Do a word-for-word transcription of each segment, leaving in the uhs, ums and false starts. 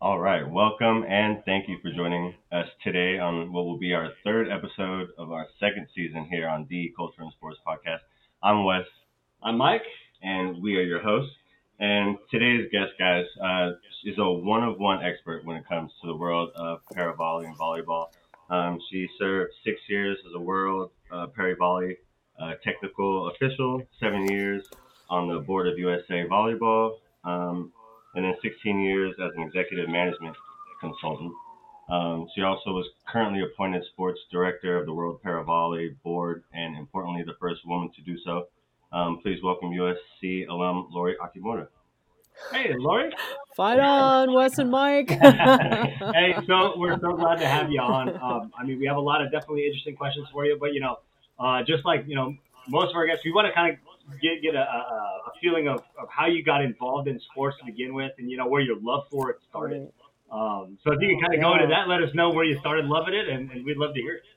All right, welcome and thank you for joining us today on what will be our third episode of our second season here on the Culture and Sports Podcast. I'm Wes. I'm Mike. And we are your hosts. And today's guest, guys, uh, is a one of one expert when it comes to the world of paravolley and volleyball. Um, she served six years as a world uh, paravolley uh, technical official, seven years on the board of U S A Volleyball, um, and then sixteen years as an executive management consultant. Um, she also was currently appointed sports director of the World Paravolley Board, and importantly, the first woman to do so. Um, please welcome U S C alum Lori Akimura. Hey, Lori. Fight on, Wes and Mike. Hey, so we're so glad to have you on. Um, I mean, we have a lot of definitely interesting questions for you, but you know, uh, just like you know, most of our guests, we want to kind of get get a, a, a feeling of, of how you got involved in sports to begin with, and you know where your love for it started. Right. Um, so if you can kind of go into that, let us know where you started loving it, and, and we'd love to hear it.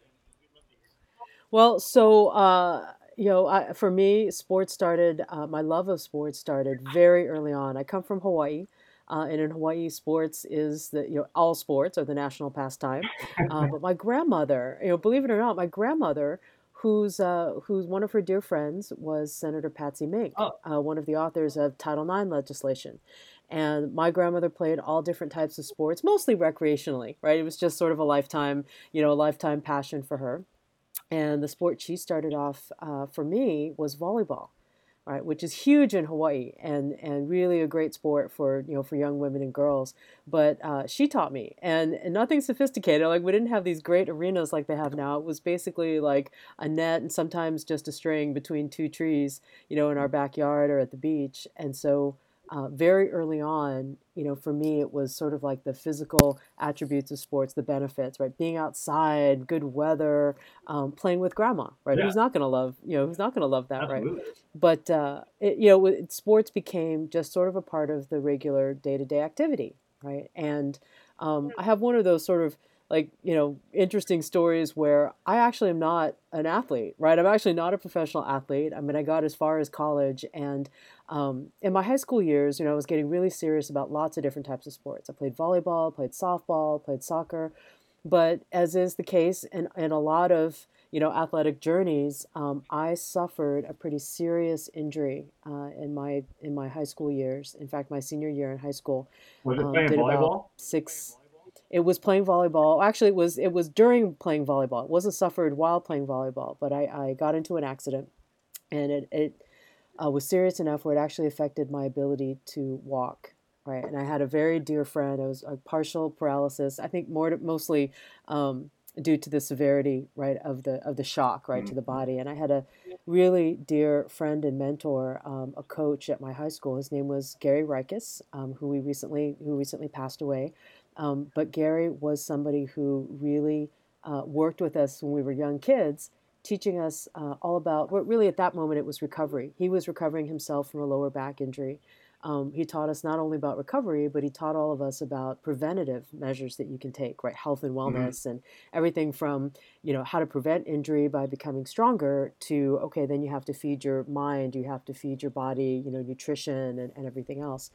Well, so uh, you know, I, for me, sports started. Uh, my love of sports started very early on. I come from Hawaii, uh, and in Hawaii, sports is the you know all sports are the national pastime. Uh, but my grandmother, you know, believe it or not, my grandmother, who's uh, who's one of her dear friends, was Senator Patsy Mink, Oh, uh, one of the authors of Title nine legislation. And my grandmother played all different types of sports, mostly recreationally, right? It was just sort of a lifetime, you know, a lifetime passion for her. And the sport she started off uh, for me was volleyball, right, which is huge in Hawaii and and really a great sport for you know for young women and girls. But uh, she taught me, and, and nothing sophisticated. Like we didn't have these great arenas like they have now. It was basically like a net and sometimes just a string between two trees, you know, in our backyard or at the beach. And so uh, very early on, you know, for me, it was sort of like the physical attributes of sports, the benefits, right? Being outside, good weather, um, playing with grandma, right? yeah, Who's not going to love, you know, who's not going to love that, right? absolutely. But uh, it, you know, it, sports became just sort of a part of the regular day-to-day activity, right? And um, I have one of those sort of like you know interesting stories where I actually am not an athlete, right? I'm actually not a professional athlete. I mean, I got as far as college, and um, in my high school years, you know, I was getting really serious about lots of different types of sports. I played volleyball, played softball, played soccer, but as is the case in, in a lot of you know athletic journeys, um, I suffered a pretty serious injury uh, in my in my high school years. In fact, my senior year in high school, Was it um, playing did about volleyball? six. It was playing volleyball. Actually, it was it was during playing volleyball. It wasn't suffered while playing volleyball, but I, I got into an accident, and it it uh, was serious enough where it actually affected my ability to walk. Right, and I had a very dear friend. I was a partial paralysis. I think more to, mostly um, due to the severity, right, of the of the shock, right, to the Mm-hmm. body. And I had a really dear friend and mentor, um, a coach at my high school. His name was Gary Rikus, um, who we recently who recently passed away. Um, but Gary was somebody who really uh, worked with us when we were young kids, teaching us uh, all about what really at that moment it was recovery. He was recovering himself from a lower back injury. Um, he taught us not only about recovery, but he taught all of us about preventative measures that you can take, right? Health and Mm-hmm. wellness, and everything from, you know, how to prevent injury by becoming stronger to, okay, then you have to feed your mind, you have to feed your body, you know, nutrition and, and everything else.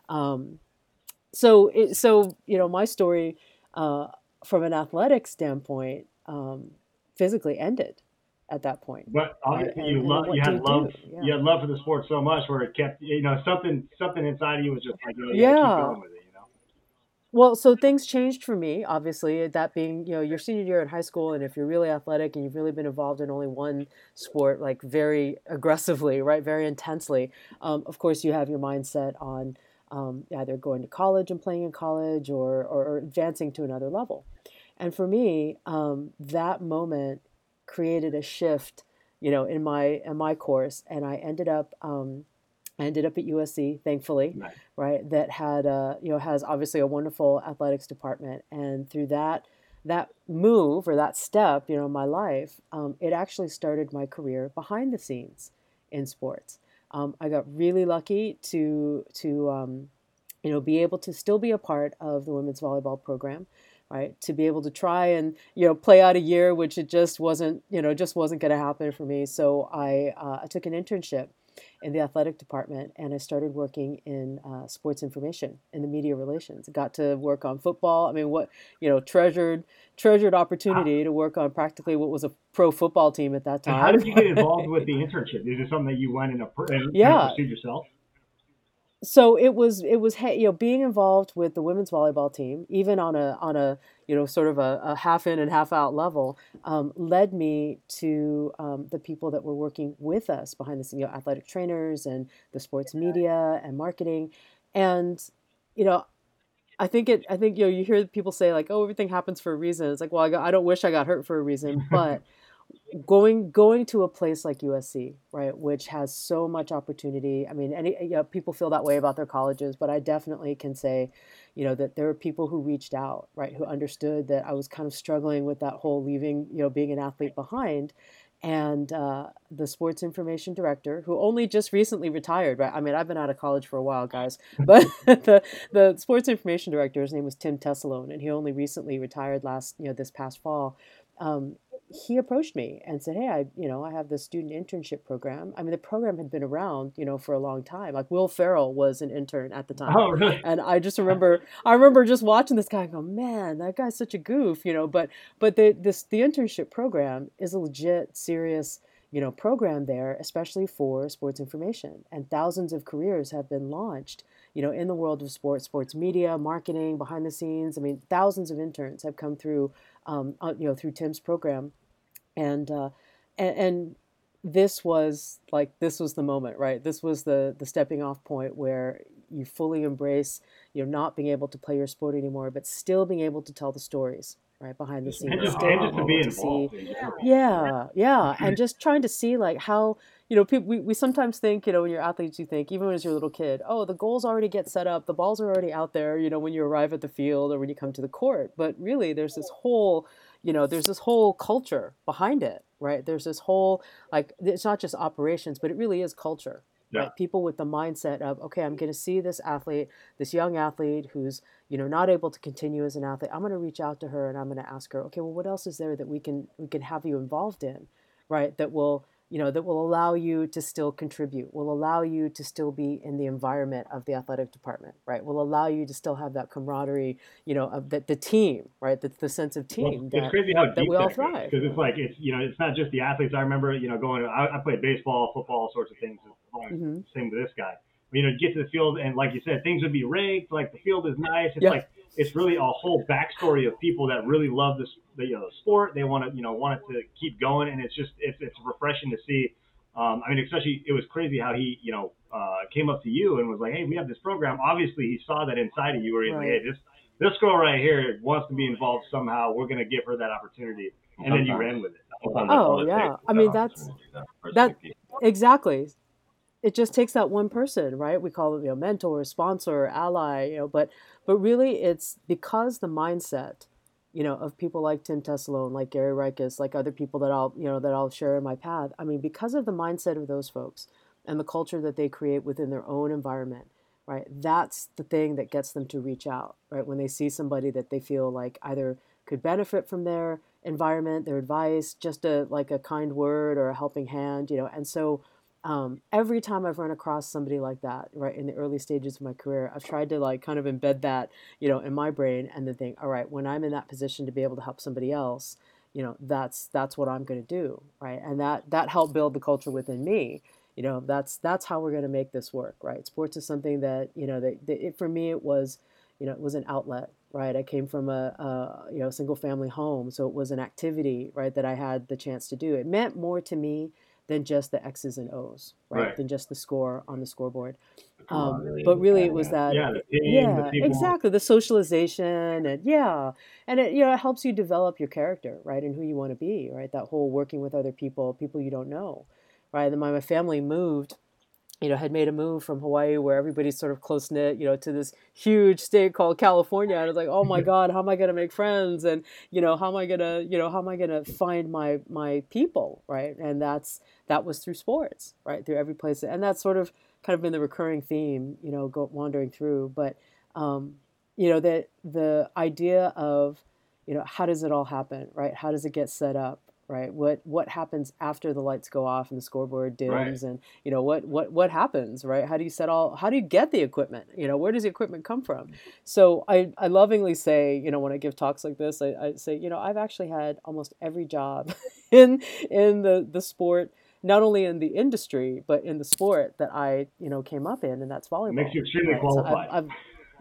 Um, so, it, so you know, my story uh, from an athletic standpoint um, physically ended at that point, But right? obviously, And you and love you what do had you love do? Yeah. you had love for the sport so much where it kept you know something something inside of you was just like you know you got to keep Yeah. going with it. You know. Well, so things changed for me, obviously, that being, you know, your senior year in high school, and if you're really athletic and you've really been involved in only one sport, like very aggressively, right, very intensely, um, of course, you have your mindset on um, either going to college and playing in college or, or, or advancing to another level. And for me, um, that moment created a shift, you know, in my in my course, and I ended up um, I ended up at U S C, thankfully, Nice. right? That had uh, you know has obviously a wonderful athletics department, and through that that move or that step, you know, in my life, um, it actually started my career behind the scenes in sports. Um, I got really lucky to to um, you know be able to still be a part of the women's volleyball program, right? To be able to try and you know play out a year, which it just wasn't you know just wasn't going to happen for me. So I uh, I took an internship in the athletic department, and I started working in uh, sports information in the media relations. Got to work on football. I mean, what, you know, treasured treasured opportunity to work on practically what was a pro football team at that And how time. did you get involved with the internship? Is it something that you went and, and Yeah. pursued yourself? So it was it was you know, being involved with the women's volleyball team, even on a on a you know sort of a, a half in and half out level, um, led me to um, the people that were working with us behind the scenes, you know, athletic trainers and the sports media and marketing, and you know I think it I think you know you hear people say like, oh, everything happens for a reason. It's like, well, I, got, I don't wish I got hurt for a reason, but going going to a place like U S C, right, which has so much opportunity. I mean, any you know, people feel that way about their colleges, but I definitely can say, you know, that there are people who reached out, right, who understood that I was kind of struggling with that whole leaving, you know, being an athlete behind. And uh, the sports information director, who only just recently retired, right? I mean, I've been out of college for a while, guys, but the the sports information director, his name was Tim Tessalone, and he only recently retired last, you know, this past fall. Um, he approached me and said, "Hey, I, you know, I have this student internship program." I mean, the program had been around, you know, for a long time. Like Will Ferrell was an intern at the time, Oh, really? and I just remember, I remember just watching this guy and go, "Man, that guy's such a goof," you know. But, but the this the internship program is a legit, serious, you know, program there, especially for sports information, and thousands of careers have been launched, you know, in the world of sports, sports media, marketing, behind the scenes. I mean, thousands of interns have come through, um, uh, you know, through Tim's program. And, uh, and and this was like this was the moment, right? This was the the stepping off point where you fully embrace, you know, not being able to play your sport anymore, but still being able to tell the stories, right, behind the And scenes, just, still and being just to be able to see, involved in general. yeah, yeah, and just trying to see like how, you know, people we, we sometimes think, you know, when you're athletes, you think even as you're a little kid, oh, the goals already get set up, the balls are already out there, you know, when you arrive at the field or when you come to the court, but really there's this whole, you know, there's this whole culture behind it, right? There's this whole, like, it's not just operations, but it really is culture, Yeah. right? People with the mindset of, okay, I'm going to see this athlete, this young athlete who's, you know, not able to continue as an athlete. I'm going to reach out to her and I'm going to ask her, okay, well, what else is there that we can we can have you involved in, right? That will, you know, that will allow you to still contribute, will allow you to still be in the environment of the athletic department, right? Will allow you to still have that camaraderie, you know, of the, the team, right? The, the sense of Well, team it's that, crazy how that deep we all that goes, thrive. because it's like it's you know it's not just the athletes. I remember you know going. I, I played baseball, football, all sorts of things. Mm-hmm. Same with this guy. You know, get to the field and like you said, things would be ranked. Like the field is nice. It's Yeah. like it's really a whole backstory of people that really love this, the, you know, the sport. They want to you know want it to keep going, and it's just it's it's refreshing to see. Um, I mean, especially it was crazy how he you know uh, came up to you and was like, "Hey, we have this program." Obviously, he saw that inside of you, where he's like, Right. "Hey, this this girl right here wants to be involved somehow. We're gonna give her that opportunity," and then you ran with it. Sometimes that's all Oh it yeah. takes is I that mean, that's opportunity, that person that to keep- exactly. It just takes that one person, right? We call it, you know, mentor, sponsor, ally, you know, but but really it's because the mindset, you know, of people like Tim Tessalone, like Gary Rikus, like other people that I'll, you know, that I'll share in my path. I mean, because of the mindset of those folks and the culture that they create within their own environment, right? That's the thing that gets them to reach out, right? When they see somebody that they feel like either could benefit from their environment, their advice, just a like a kind word or a helping hand, you know. And so um, every time I've run across somebody like that, right, in the early stages of my career, I've tried to like kind of embed that, you know, in my brain and then think, all right, when I'm in that position to be able to help somebody else, you know, that's that's what I'm going to do, right? And that that helped build the culture within me. You know, that's that's how we're going to make this work, right? Sports is something that, you know, that, that it, for me it was, you know, it was an outlet, right? I came from a, a you know single family home, so it was an activity, right, that I had the chance to do. It meant more to me than just the X's and O's, right? Right. Than just the score on the squareboard. the Um, camaraderie, but really, yeah, it was yeah. that, Yeah, the team, the yeah, people. exactly, the socialization, and yeah, and it you know it helps you develop your character, right, and who you want to be, right? That whole working with other people, people you don't know, right? And then my, my family moved, you know, had made a move from Hawaii where everybody's sort of close knit, you know, to this huge state called California. And it's like, oh my God, how am I going to make friends? And, you know, how am I going to, you know, how am I going to find my, my people? Right. And that's, that was through sports, right. Through every place. And that's sort of kind of been the recurring theme, you know, go wandering through. But, um, you know, that the idea of, you know, how does it all happen? Right. How does it get set up? right? What what happens after the lights go off and the scoreboard dims, Right. and you know what what what happens, right? How do you set all? How do you get the equipment? You know, where does the equipment come from? So I I lovingly say, you know, when I give talks like this, I, I say, you know, I've actually had almost every job in in the the sport, not only in the industry but in the sport that I you know came up in, and that's It makes volleyball, you extremely right? So I've qualified. I've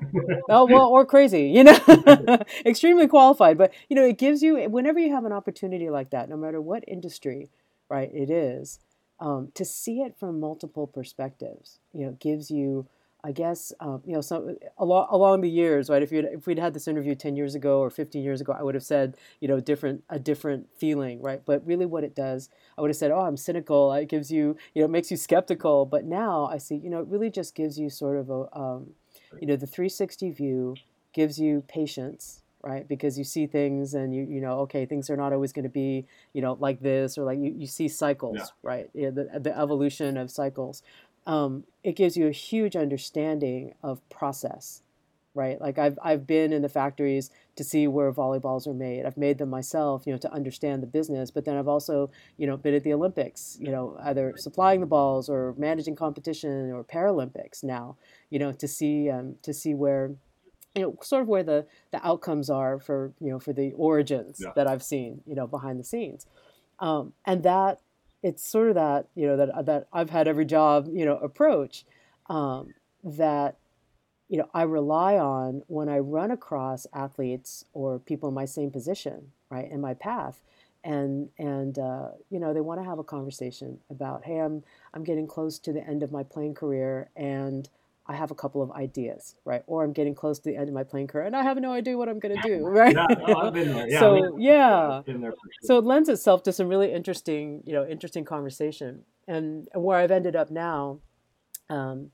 Oh, well, or crazy, you know, extremely qualified. But, you know, it gives you, whenever you have an opportunity like that, no matter what industry, right, it is, um, to see it from multiple perspectives, you know, gives you, I guess, um, you know, so along, along the years, right, if you'd, if we'd had this interview ten years ago or fifteen years ago, I would have said, you know, different, a different feeling, right? But really what it does, I would have said, oh, I'm cynical. It gives you, you know, it makes you skeptical. But now I see, you know, it really just gives you sort of a, um, you know, the three sixty view gives you patience, right? Because you see things and you, you know, okay, things are not always going to be, you know, like this, or like you, you see Yeah. cycles, right? Yeah, the, the evolution of cycles. Um, it gives you a huge understanding of process, right? Like I've, I've been in the factories to see where volleyballs are made. I've made them myself, you know, to understand the business, but then I've also, you know, been at the Olympics, you know, either supplying the balls or managing competition, or Paralympics now, you know, to see, um, to see where, you know, sort of where the, the outcomes are for, you know, for the origins Yeah. that I've seen, you know, behind the scenes. Um, and that, it's sort of that, you know, that, that I've had every job, you know, approach, um, that, you know, I rely on when I run across athletes or people in my same position, right, in my path, and and uh, you know, they want to have a conversation about, hey, I'm I'm getting close to the end of my playing career, and I have a couple of ideas, right, or I'm getting close to the end of my playing career, and I have no idea what I'm going to do, right? Yeah, no, I've been there. Yeah, we, So yeah, yeah, I've been there for sure. so it lends itself to some really interesting, you know, interesting conversation, and where I've ended up now, um,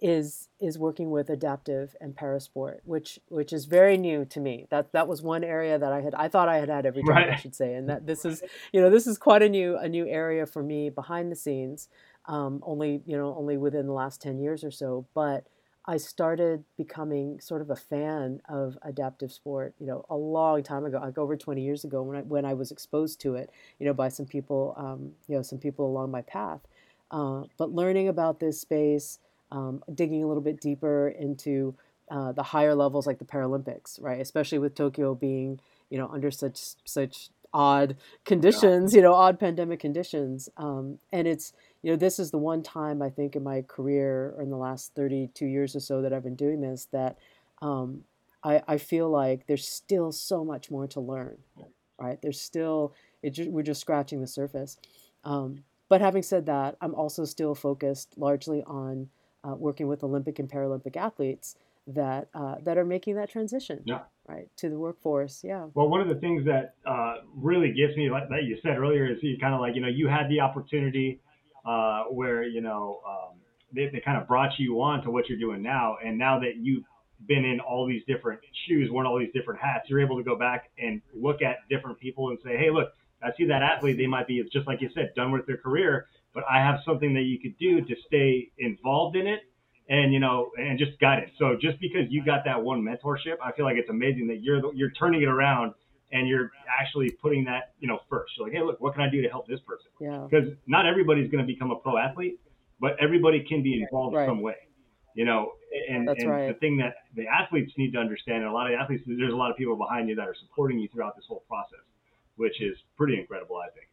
is is working with adaptive and parasport, which which is very new to me. That that was one area that I had I thought I had had every job, I Right. should say, and that this is, you know, this is quite a new a new area for me behind the scenes. Um, only you know only within the last ten years or so, but I started becoming sort of a fan of adaptive sport, you know, a long time ago, like over twenty years ago, when I when I was exposed to it, you know, by some people, um, you know, some people along my path. Uh, but learning about this space, um, digging a little bit deeper into uh, the higher levels, like the Paralympics, right? Especially with Tokyo being, you know, under such such odd Yeah. conditions, you know, odd pandemic conditions. Um, and it's, you know, this is the one time I think in my career, or in the last thirty-two years or so that I've been doing this, that um, I, I feel like there's still so much more to learn, right? There's still, it ju- we're just scratching the surface. Um, but having said that, I'm also still focused largely on uh, working with Olympic and Paralympic athletes that uh, that are making that transition, Yeah. right, to the workforce. Yeah. Well, one of the things that uh, really gets me, like that you said earlier, is you kind of like, you know, you had the opportunity uh, where, you know, um, they, they kind of brought you on to what you're doing now. And now that you've been in all these different shoes, worn all these different hats, you're able to go back and look at different people and say, hey, look, I see that athlete. They might be, just like you said, done with their career, but I have something that you could do to stay involved in it, and you know, and just guidance. So just because you got that one mentorship, I feel like it's amazing that you're you're turning it around and you're actually putting that, you know, first. You're like, hey, look, what can I do to help this person? Yeah. Because not everybody's going to become a pro athlete, but everybody can be involved Right. some way, you know. And That's and the right. thing that the athletes need to understand, and a lot of athletes, there's a lot of people behind you that are supporting you throughout this whole process, which is pretty incredible, I think.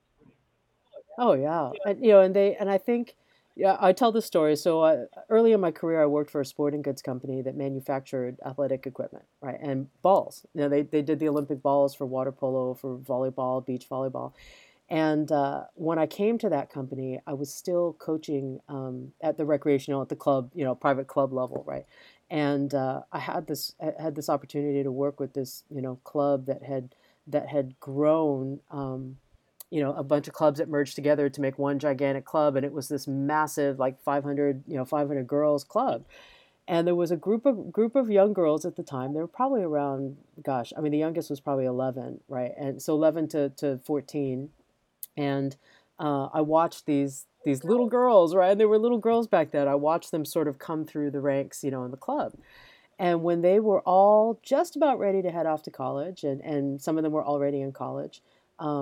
Oh yeah, and you know, and they and I think, yeah, I tell this story. So uh, early in my career, I worked for a sporting goods company that manufactured athletic equipment, right, and balls. You know, they they did the Olympic balls for water polo, for volleyball, beach volleyball. And uh, when I came to that company, I was still coaching um, at the recreational, at the club, you know, private club level, right? And uh, I had this I had this opportunity to work with this, you know, club that had that had grown. Um, you know, a bunch of clubs that merged together to make one gigantic club, and it was this massive, like five hundred, you know, five hundred girls club. And there was a group of group of young girls at the time. They were probably around, gosh, I mean, the youngest was probably eleven, right? And so eleven to, to fourteen. And uh, I watched these these little girls, right? They were little girls back then. I watched them sort of come through the ranks, you know, in the club. And when they were all just about ready to head off to college, and, and some of them were already in college, um,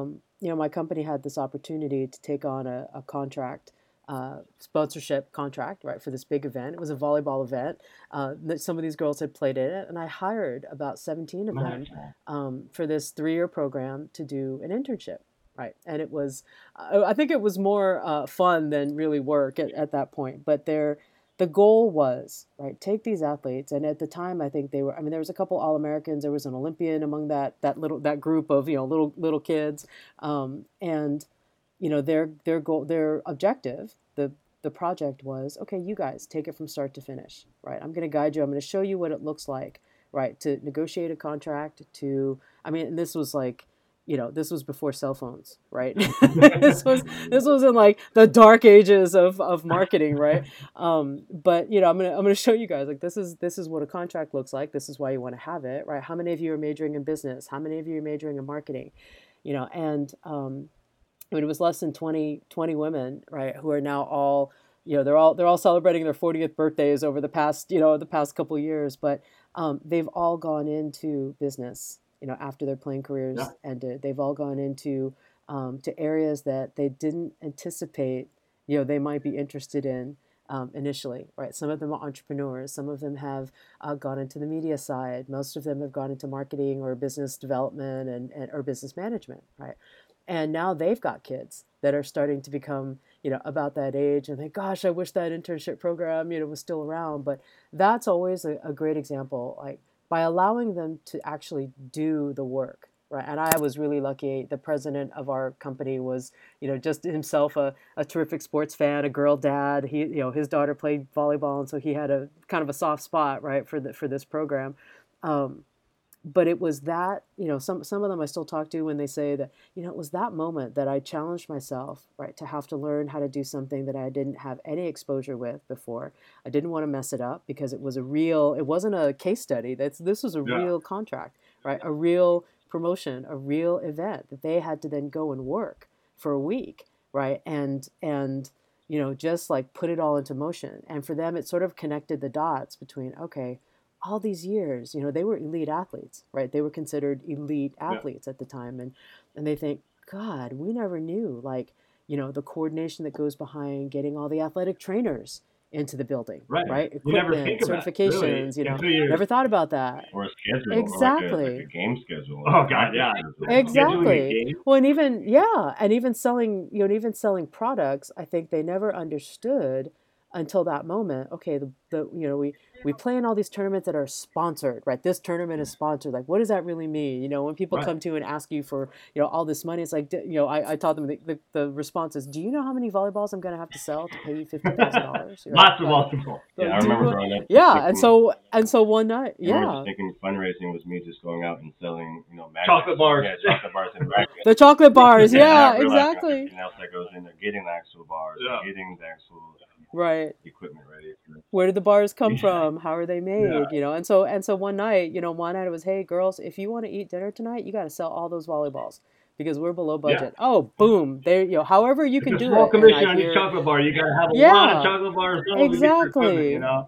you know, my company had this opportunity to take on a, a contract, uh, sponsorship contract, right, for this big event. It was a volleyball event. Uh, that some of these girls had played in it, and I hired about seventeen of them um, for this three-year program to do an internship, right? And it was, uh, I think it was more uh, fun than really work at, at that point. But there, the goal was, right, take these athletes, and at the time, I think they were. I mean, there was a couple All-Americans. There was an Olympian among that that little that group of you know little little kids, um, and you know their their goal, their objective, the the project was, okay, you guys take it from start to finish, right? I'm going to guide you. I'm going to show you what it looks like, right, to negotiate a contract. To, I mean, and this was like, you know, this was before cell phones, right? this was this was in like the dark ages of, of marketing, right? Um, but you know, I'm gonna I'm gonna show you guys like this is this is what a contract looks like. This is why you want to have it, right? How many of you are majoring in business? How many of you are majoring in marketing? You know, and um, I mean, it was less than twenty, twenty women, right, who are now all, you know, they're all they're all celebrating their fortieth birthdays over the past, you know, the past couple of years, but um, they've all gone into business. You know, after their playing careers yeah. ended, they've all gone into um, to areas that they didn't anticipate, you know, they might be interested in um, initially, right? Some of them are entrepreneurs. Some of them have uh, gone into the media side. Most of them have gone into marketing or business development and, and or business management, right? And now they've got kids that are starting to become, you know, about that age and think, gosh, I wish that internship program, you know, was still around. But that's always a, a great example, like, by allowing them to actually do the work, right? And I was really lucky. The president of our company was, you know, just himself a, a terrific sports fan, a girl dad. He, you know, his daughter played volleyball, and so he had a kind of a soft spot, right, for the, for this program. Um, but it was that, you know, some some of them I still talk to when they say that, you know, it was that moment that I challenged myself, right, to have to learn how to do something that I didn't have any exposure with before. I didn't want to mess it up because it was a real, it wasn't a case study. That's this was a yeah. real contract, right? A real promotion, a real event that they had to then go and work for a week, right? And and you know, just like put it all into motion. And for them, it sort of connected the dots between, okay, all these years, you know, they were elite athletes, right? They were considered elite athletes yeah. at the time. And, and they think, God, we never knew, like, you know, the coordination that goes behind getting all the athletic trainers into the building, right? right? Equipment, you never think certifications, really. you know, never thought about that. Or a schedule, exactly. Or like a, like a game schedule. Oh God, yeah. Exactly. Well, and even, yeah, and even selling, you know, even selling products, I think they never understood until that moment, okay, the, the you know, we, we play in all these tournaments that are sponsored, right? This tournament is sponsored. Like, what does that really mean? You know, when people right. come to you and ask you for, you know, all this money, it's like, you know, I, I taught them the, the, the response is, do you know how many volleyballs I'm going to have to sell to pay you fifty thousand dollars? Lots of volleyball. Yeah, I remember growing up. Yeah, thinking, and so and so one night, yeah. I remember just thinking fundraising was me just going out and selling, you know, magic, chocolate bars. Yeah, chocolate bars and rackets. The chocolate bars, yeah, yeah exactly. Everything else that goes in there, getting the actual bars, yeah. getting the actual right equipment ready. Where did the bars come from? How are they made? Yeah. You know, and so and so one night, you know, one night it was, hey girls, if you want to eat dinner tonight, you got to sell all those volleyballs because we're below budget. Yeah. Oh, boom! There, you know, however you it's can a do small it. commission on your chocolate bar. You got to have a yeah, lot of chocolate bars. Exactly. You know,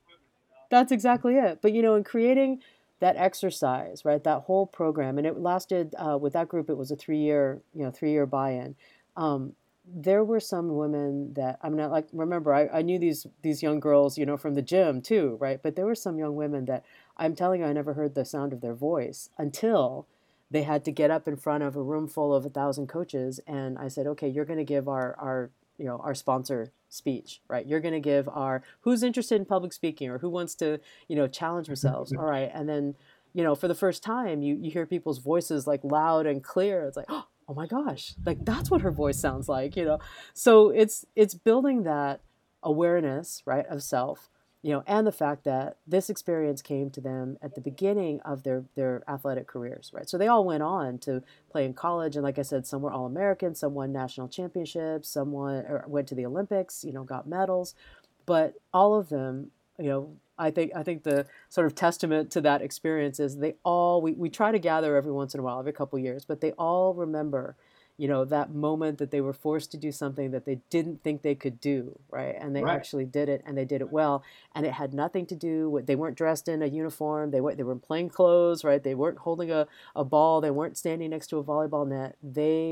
that's exactly it. But you know, in creating that exercise, right, that whole program, and it lasted uh, with that group. It was a three-year, you know, three-year buy-in. Um, there were some women that I'm not like, remember, I, I knew these, these young girls, you know, from the gym too, right? But there were some young women that I'm telling you, I never heard the sound of their voice until they had to get up in front of a room full of a thousand coaches. And I said, okay, you're going to give our, our, you know, our sponsor speech, right? You're going to give our, who's interested in public speaking or who wants to, you know, challenge themselves. All right. And then, you know, for the first time, you, you hear people's voices like loud and clear. It's like, oh, oh my gosh, like that's what her voice sounds like, you know? So it's, it's building that awareness, right, of self, you know, and the fact that this experience came to them at the beginning of their, their athletic careers, right? So they all went on to play in college. And like I said, some were All-American, some won national championships, some won, or went to the Olympics, you know, got medals, but all of them, you know, I think I think the sort of testament to that experience is they all, we, we try to gather every once in a while, every couple of years, but they all remember, you know, that moment that they were forced to do something that they didn't think they could do, right? And they right. actually did it, and they did it well. And it had nothing to do with, they weren't dressed in a uniform, they weren't, they were in plain clothes, right? They weren't holding a, a ball, they weren't standing next to a volleyball net. They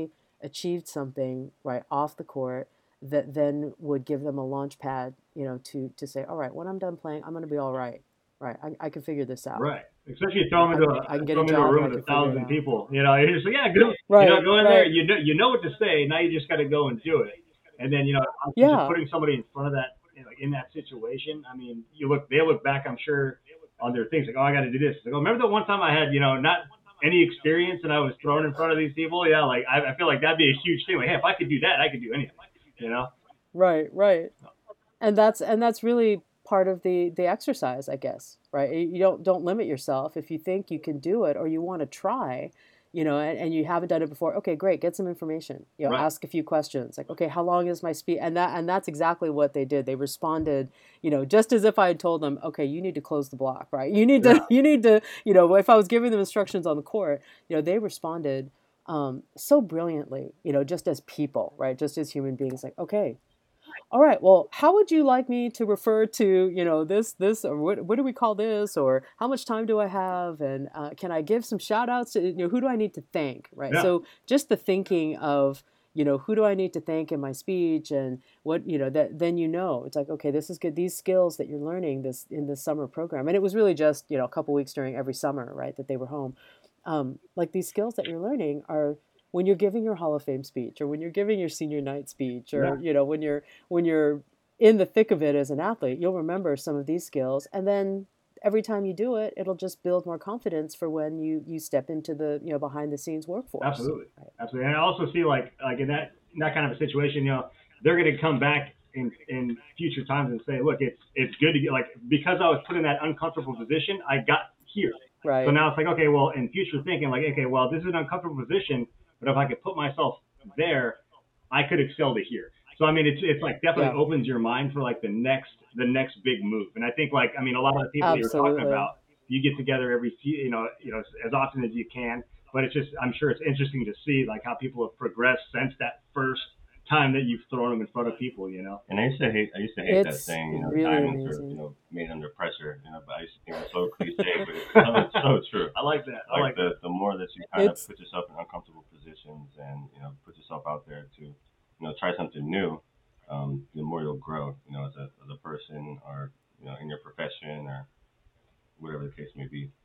achieved something right off the court that then would give them a launch pad, you know, to to say, all right, when I'm done playing, I'm going to be all right, right? I, I can figure this out. Right. Especially if you throw them into I, I a, can get throw a them into a job room and I with a can figure it thousand out. people. You know, you're just like, yeah, go. Right, You know, go in right. there. You know, you know what to say. Now you just got to go and do it. And then, you know, just Yeah, putting somebody in front of that, you know, in that situation. I mean, you look, they look back, I'm sure, on their things like, oh, I got to do this. Like, oh, remember the one time I had, you know, not any experience and I was thrown in front of these people? Yeah, like I, I feel like that'd be a huge thing. Like, hey, if I could do that, I could do anything. You know? right, right. And that's and that's really part of the the exercise, I guess, right? You you don't don't limit yourself. If you think you can do it or you want to try, you know, and, and you haven't done it before, okay, great, get some information. You know, Right. ask a few questions. Like, okay, how long is my speed? And that and that's exactly what they did. They responded, you know, just as if I had told them, okay, you need to close the block, right? You need to Yeah. you need to, you know, if I was giving them instructions on the court, you know, they responded um, so brilliantly, you know, just as people, right? Just as human beings, like, okay, all right, well, how would you like me to refer to, you know, this, this, or what, what do we call this, or how much time do I have, and uh, can I give some shout outs to, you know, who do I need to thank, right? Yeah. So just the thinking of, you know, who do I need to thank in my speech, and what, you know, that then you know, it's like, okay, this is good. These skills that you're learning this in this summer program, and it was really just, you know, a couple weeks during every summer, right, that they were home. Um, like these skills that you're learning are when you're giving your Hall of Fame speech, or when you're giving your senior night speech, or Yeah. you know, when you're when you're in the thick of it as an athlete, you'll remember some of these skills, and then every time you do it, it'll just build more confidence for when you you step into the, you know, behind the scenes workforce. Absolutely. Right. Absolutely. And I also see like like in that in that kind of a situation, you know, they're going to come back in in future times and say, look, it's it's good to get like because I was put in that uncomfortable position, I got here. Right. So now it's like, okay, well, in future thinking, like, okay, well, this is an uncomfortable position, but if I could put myself there, I could excel to here. So I mean, it's it's like definitely Yeah. opens your mind for like the next the next big move. And I think like I mean, a lot of the people that you're talking Absolutely. about, you get together every few, you know, you know, as often as you can. But it's just, I'm sure it's interesting to see like how people have progressed since that first time that you've thrown them in front of people, you know. And I used to hate, I used to hate that It's saying, you know, really diamonds are, amazing. you know, made under pressure, you know. But I used to think it was so cliche, but it's so, so true. I like that. I Like like that. the the more that you kind of It's put yourself in uncomfortable positions and you know put yourself out there to, you know, try something new, um, the more you'll grow, you know, as a as a person or you know in your profession or whatever the case may be.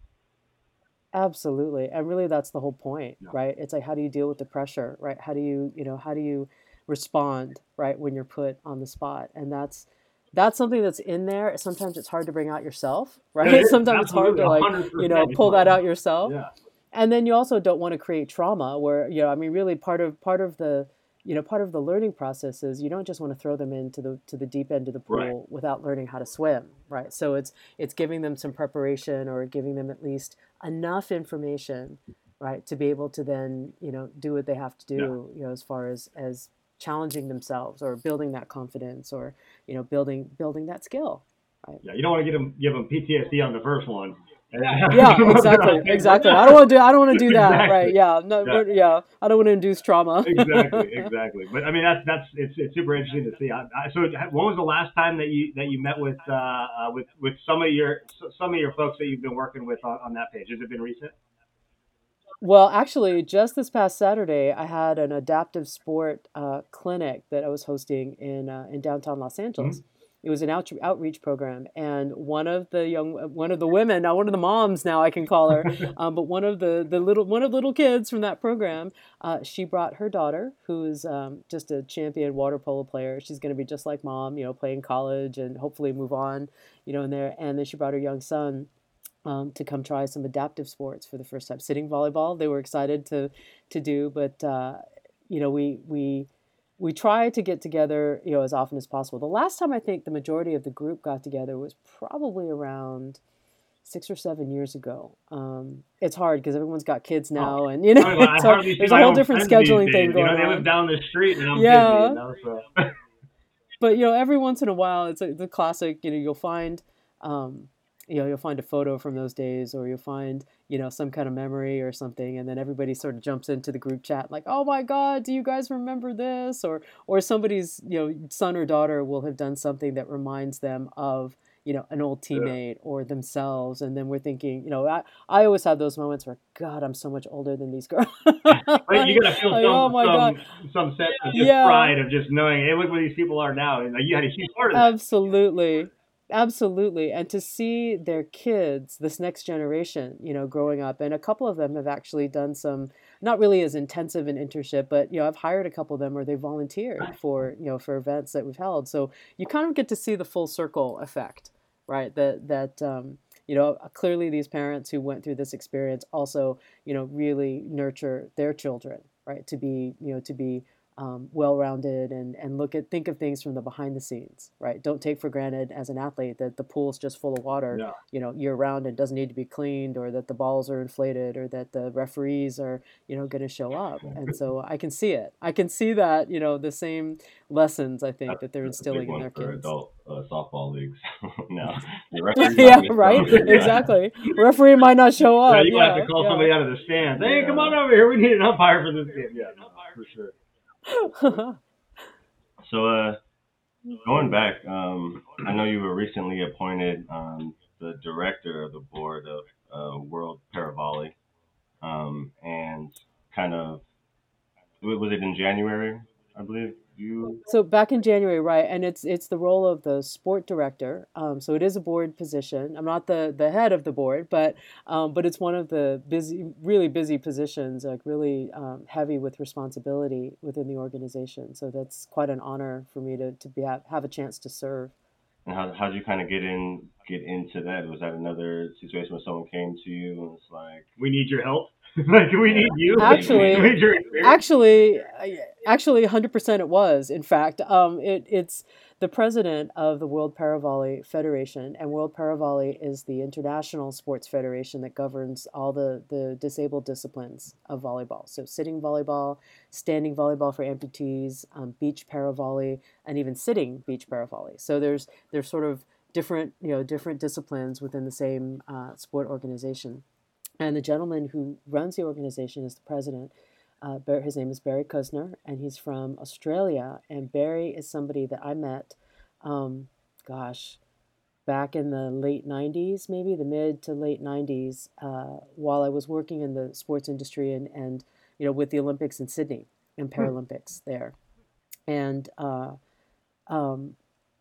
absolutely, and really that's the whole point, Yeah. right? It's like, how do you deal with the pressure, right? How do you, you know, how do you respond, right, when you're put on the spot? And that's that's something that's in there. Sometimes it's hard to bring out yourself, It right? is Sometimes it's hard absolutely to, a like, hundred you know, percent. pull that out yourself. Yeah. And then you also don't want to create trauma where, you know, I mean, really part of part of the, you know, part of the learning process is you don't just want to throw them into the to the deep end of the pool Right. without learning how to swim, right? So it's it's giving them some preparation, or giving them at least enough information, right, to be able to then, you know, do what they have to Yeah. do, you know, as far as as challenging themselves, or building that confidence, or, you know, building building that skill, right? Yeah. You don't want to get them give them P T S D on the first one. Yeah, exactly, exactly. I don't want to do. I don't want to do that, Exactly. right? Yeah, no, Yeah. we're- yeah. I don't want to induce trauma. Exactly, exactly. But I mean, that's that's it's it's super interesting to see. I, I, so, when was the last time that you that you met with uh, uh, with with some of your some of your folks that you've been working with on, on that page? Has it been recent? Well, actually, just this past Saturday, I had an adaptive sport uh, clinic that I was hosting in uh, in downtown Los Angeles. It was an out- outreach program, and one of the young, one of the women, now one of the moms, now I can call her, um, but one of the the little one of the little kids from that program, uh, she brought her daughter, who's um, just a champion water polo player. She's going to be just like mom, you know, play in college and hopefully move on, you know, in there. And then she brought her young son um, to come try some adaptive sports for the first time. Sitting volleyball, they were excited to to do, but uh, you know, we we we try to get together, you know, as often as possible. The last time I think the majority of the group got together was probably around six or seven years ago. Um, it's hard because everyone's got kids now, and you know, I, mean, I it's hard. hardly see There's a my whole own different friends these scheduling days, thing you going know, they live on. down the street, and I'm Yeah. busy. You know, so. But you know, every once in a while, it's like the classic. You know, you'll find, um, you know, you'll find a photo from those days, or you'll find, you know, some kind of memory or something, and then everybody sort of jumps into the group chat, like, "Oh my God, do you guys remember this?" Or, or somebody's, you know, son or daughter will have done something that reminds them of, you know, an old teammate or themselves. And then we're thinking, you know, I, I always have those moments where, God, I'm so much older than these girls. Like, you gotta feel Like, some oh my some God. some sense of just Yeah, pride of just knowing, hey, look where these people are now, and like, you had a huge part of that. absolutely. Absolutely. And to see their kids, this next generation, you know, growing up, and a couple of them have actually done some, not really as intensive an internship, but, you know, I've hired a couple of them or they volunteered for, you know, for events that we've held. So you kind of get to see the full circle effect, right? That, that, um, you know, clearly these parents who went through this experience also, you know, really nurture their children, right? To be, you know, to be um, well-rounded and, and look at, think of things from the behind the scenes, right? Don't take for granted as an athlete that the pool's just full of water, Yeah. you know, year round and doesn't need to be cleaned, or that the balls are inflated, or that the referees are, you know, going to show up. And so I can see it. I can see that, you know, the same lessons I think That's, that they're that's a big instilling in one their for kids. adult uh, softball leagues now. The referee's Yeah, not gonna right? show up. Yeah. Exactly. Referee might not show Yeah, up. you might have Yeah, to call yeah. somebody out of the stands. Hey, come Yeah. on over here. We need an umpire for this game. Yeah, no, for sure. So, uh, going back, um, I know you were recently appointed um, the director of the board of uh, World Paravolley, um, and kind of was it in January? I believe you. So back in January, right? And it's it's the role of the sport director. Um, so it is a board position. I'm not the the head of the board, but um, but it's one of the busy, really busy positions, like really um, heavy with responsibility within the organization. So that's quite an honor for me to to be have, have a chance to serve. And how how did you kind of get in get into that? Was that another situation where someone came to you and was like, We need your help. Like, we yeah, need you. we need, we need Actually, We a, need your experience. Actually, I- actually, one hundred percent it was. In fact, um, it, it's the president of the World Paravolley Federation, and World Paravolley is the international sports federation that governs all the, the disabled disciplines of volleyball. So sitting volleyball, standing volleyball for amputees, um, beach paravolley, and even sitting beach paravolley. So there's there's sort of different, you know, different disciplines within the same uh, sport organization. And the gentleman who runs the organization is the president. Uh, his name is Barry Kusner, and he's from Australia. And Barry is somebody that I met, um, gosh, back in the late nineties, maybe the mid to late nineties, uh, while I was working in the sports industry and, and you know, with the Olympics in Sydney and Paralympics there. And uh, um,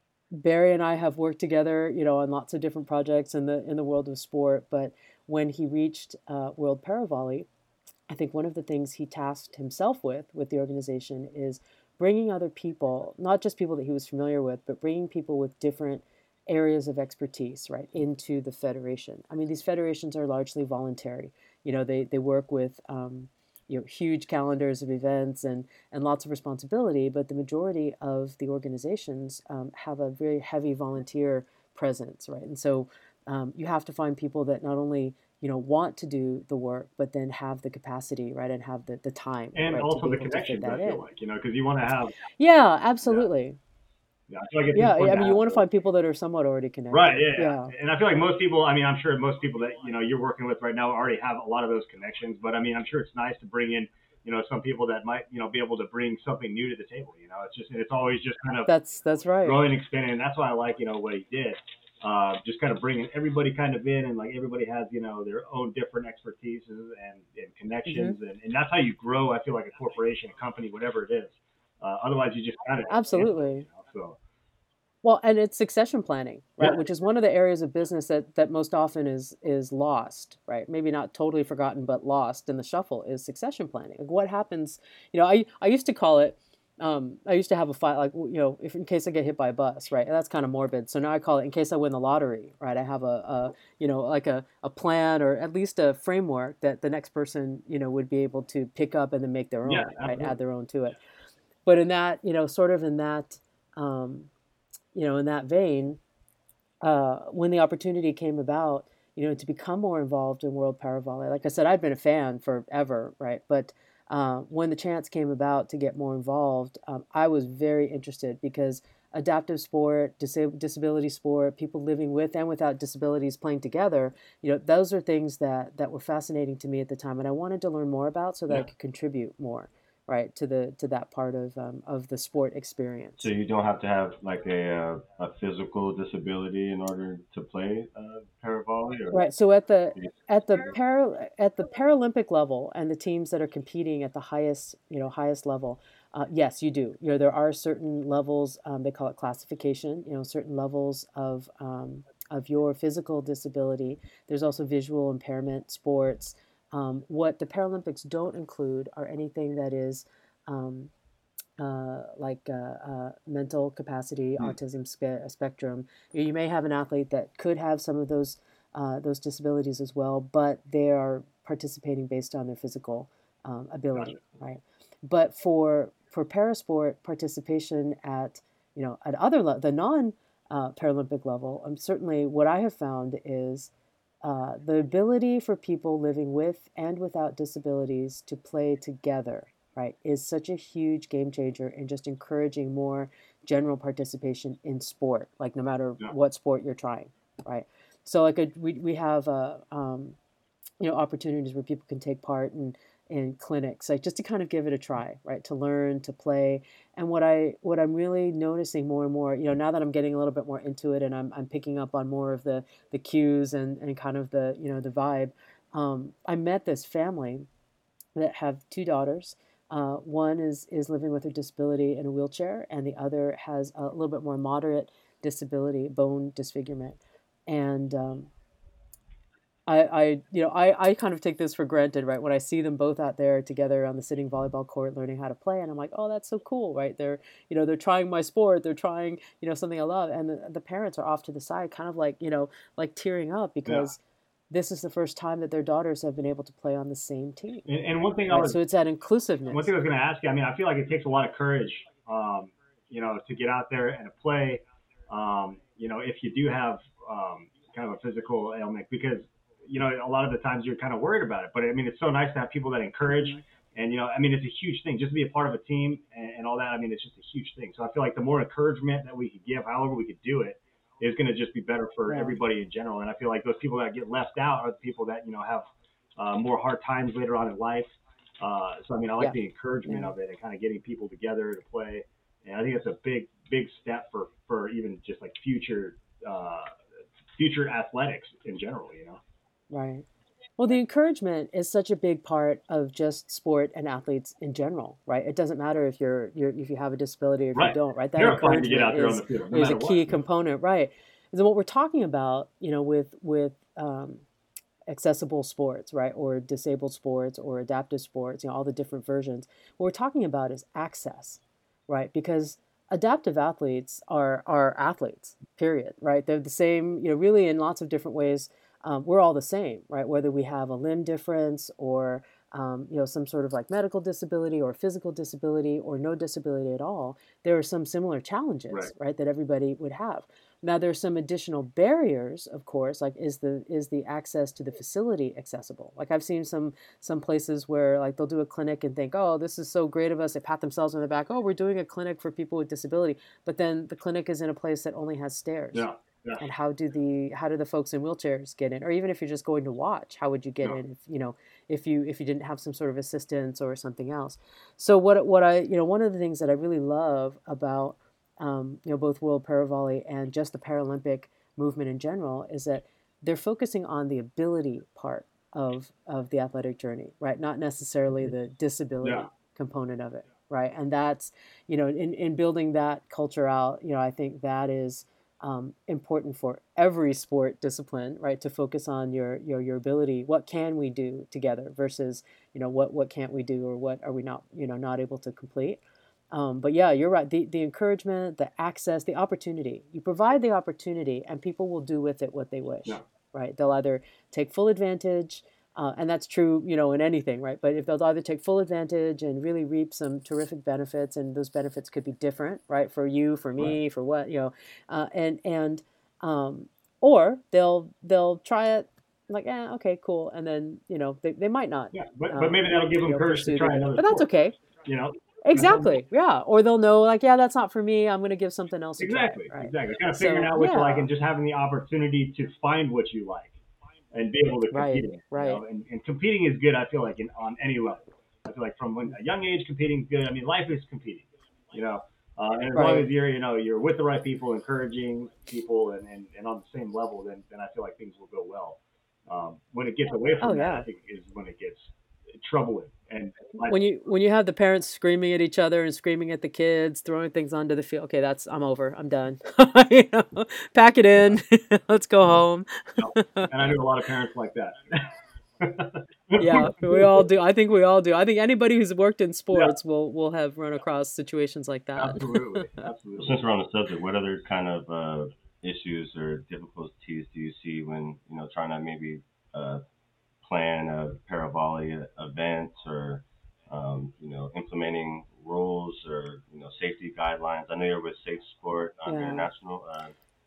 Barry and I have worked together, you know, on lots of different projects in the in the world of sport. But when he reached uh, World Paravolley, I think one of the things he tasked himself with with the organization is bringing other people, not just people that he was familiar with, but bringing people with different areas of expertise, right, into the federation. I mean, these federations are largely voluntary. You know, they they work with um, you know, huge calendars of events and and lots of responsibility, but the majority of the organizations um, have a very heavy volunteer presence, right? And so um, you have to find people that not only, you know, want to do the work, but then have the capacity, right, and have the, the time, And right, to also be the able to fit connections, I that feel in. like, you know, because you want to have, Yeah, yeah, absolutely. yeah, I feel like it's Yeah, important I to mean, you have want to those. find people that are somewhat already Right, connected. yeah, yeah. Yeah. And I feel like most people, I mean, I'm sure most people that, you know, you're working with right now already have a lot of those connections, but I mean, I'm sure it's nice to bring in, you know, some people that might, you know, be able to bring something new to the table, you know, it's just, it's always just kind of That's that's right. growing and expanding, and that's why I like, you know, what he did, uh, just kind of bringing everybody kind of in, and like everybody has, you know, their own different expertises and, and connections, Mm-hmm. and, and that's how you grow, I feel like, a corporation, a company, whatever it is. Uh, otherwise, you just kind of stand still, Absolutely. you know, so. Well, and it's succession planning, Yeah, right? Which is one of the areas of business that that most often is is lost, right? Maybe not totally forgotten, but lost in the shuffle is succession planning. Like what happens? You know, I I used to call it. Um, I used to have a fight, like you know, if in case I get hit by a bus, right? And that's kind of morbid. So now I call it in case I win the lottery, right? I have a, a you know, like a, a plan or at least a framework that the next person, you know, would be able to pick up and then make their yeah, own, right? Add absolutely. their own to it. But in that, you know, sort of in that. Um, you know, in that vein, uh, when the opportunity came about, you know, to become more involved in World Paravolley, like I said, I'd been a fan forever, right? But uh, when the chance came about to get more involved, um, I was very interested because adaptive sport, disab- disability sport, people living with and without disabilities playing together, you know, those are things that that were fascinating to me at the time, and I wanted to learn more about so that I Yeah, could contribute more. right, to the to that part of um, of the sport experience. So you don't have to have like a uh, a physical disability in order to play uh, paravolley, or Right. So at the you at the para, at the Paralympic level and the teams that are competing at the highest, you know, highest level, uh, yes, you do. You know, there are certain levels. Um, they call it classification. You know, certain levels of um, of your physical disability. There's also visual impairment, sports. Um, what the Paralympics don't include are anything that is um, uh, like uh, uh, mental capacity, Hmm. autism spe- spectrum. You, you may have an athlete that could have some of those uh, those disabilities as well, but they are participating based on their physical um, Gotcha. ability, right? But for for parasport participation at you know at other le- the non uh, Paralympic level, um, certainly what I have found is uh, the ability for people living with and without disabilities to play together, right, is such a huge game changer in just encouraging more general participation in sport, like no matter Yeah. what sport you're trying, right? So like a, we we have uh, um, you know opportunities where people can take part in in clinics, like just to kind of give it a try, right? To learn, to play. And what I what I'm really noticing more and more, you know, now that I'm getting a little bit more into it and I'm I'm picking up on more of the the cues and and kind of the you know the vibe. Um, I met this family that have two daughters. Uh, one is is living with a disability in a wheelchair, and the other has a little bit more moderate disability, bone disfigurement. And um, I, I, you know, I, I kind of take this for granted, right? When I see them both out there together on the sitting volleyball court, learning how to play, and I'm like, oh, that's so cool, right? They're, you know, they're trying my sport, they're trying, you know, something I love, and the, the parents are off to the side, kind of like, you know, like tearing up Yeah. because this is the first time that their daughters have been able to play on the same team, And, and one thing I right? was So it's that one inclusiveness. thing I was going to ask you. I mean, I feel like it takes a lot of courage, um, you know, to get out there and to play. Um, you know, if you do have um, kind of a physical ailment, because you know, a lot of the times you're kind of worried about it. But I mean, it's so nice to have people that encourage. Mhm. And you know, I mean, it's a huge thing just to be a part of a team and, and all that. I mean, it's just a huge thing. So I feel like the more encouragement that we could give, however we could do it, is going to just be better for Yeah. everybody in general. And I feel like those people that get left out are the people that you know have uh, more hard times later on in life. Uh, so I mean, I like Yeah. the encouragement Yeah. of it and kind of getting people together to play. And I think it's a big, big step for for even just like future uh, future athletics in general. You know. Right. Well, the encouragement is such a big part of just sport and athletes in general, right? It doesn't matter if you're, you're if you have a disability or if you Right. don't, right? That Terrifying to get encouragement out there on is the field, no is a matter what. key component, right? And so what we're talking about, you know, with with um, accessible sports, right, or disabled sports or adaptive sports, you know, all the different versions. What we're talking about is access, right? Because adaptive athletes are are athletes, period, right? They're the same, you know, really in lots of different ways. Um, we're all the same, right? Whether we have a limb difference or um, you know some sort of like medical disability or physical disability or no disability at all, there are some similar Right. challenges, right, that everybody would have. Now there's some additional barriers, of course, like is the is the access to the facility accessible? Like I've seen some some places where like they'll do a clinic and think, oh, this is so great of us. They pat themselves on the back. Oh, we're doing a clinic for people with disability, but then the clinic is in a place that only has stairs. Yeah. Yeah. And how do the how do the folks in wheelchairs get in? Or even if you're just going to watch, how would you get Yeah. in if you know if you if you didn't have some sort of assistance or something else? So what what I you know one of the things that I really love about um, you know, both World Paravolley and just the Paralympic movement in general is that they're focusing on the ability part of of the athletic journey, right? Not necessarily the disability Yeah. component of it, right? And that's, you know, in, in building that culture out, you know, I think that is um, important for every sport discipline, right? To focus on your your your ability. What can we do together versus, you know, what what can't we do or what are we not, you know, not able to complete. Um, but yeah, you're right. The, the encouragement, the access, the opportunity. You provide the opportunity, and people will do with it what they wish, Yeah. right? They'll either take full advantage, uh, and that's true, you know, in anything, right? But if they'll either take full advantage and really reap some terrific benefits, and those benefits could be different, right? For you, for Right. me, for what, you know, uh, and and um, or they'll they'll try it like, eh, okay, cool, and then you know they, they might not, Yeah. But but um, maybe that'll give you them know, courage to pursue try the, another but that's sport. okay. You know. Exactly. Yeah. Or they'll know like, yeah, that's not for me. I'm going to give something else a try. Exactly. Right. Exactly. Kind of figuring So out what you like yeah. and just having the opportunity to find what you like and be able to compete Right. in it. You Right. know, and, and competing is good. I feel like in, on any level. I feel like from when a young age, competing good. I mean, life is competing, you know. Uh, and as long Right. as you're, you know, you're with the right people, encouraging people, and, and, and on the same level, then then I feel like things will go well. Um, when it gets away Oh from that, I yeah. think is when it gets troubling. And like, When you when you have the parents screaming at each other and screaming at the kids, throwing things onto the field. Okay, that's I'm over. I'm done. You know, pack it in. Let's go home. you know, and I knew a lot of parents like that. Yeah, we all do. I think we all do. I think anybody who's worked in Yeah, sports will will have run across situations like that. absolutely, Well, absolutely. since we're on the subject, what other kind of uh, issues or difficulties do you see when you know trying to maybe uh, plan a paravolley event or um, you know implementing rules or you know safety guidelines? I know you're with Safe Sport um, Yeah, International uh,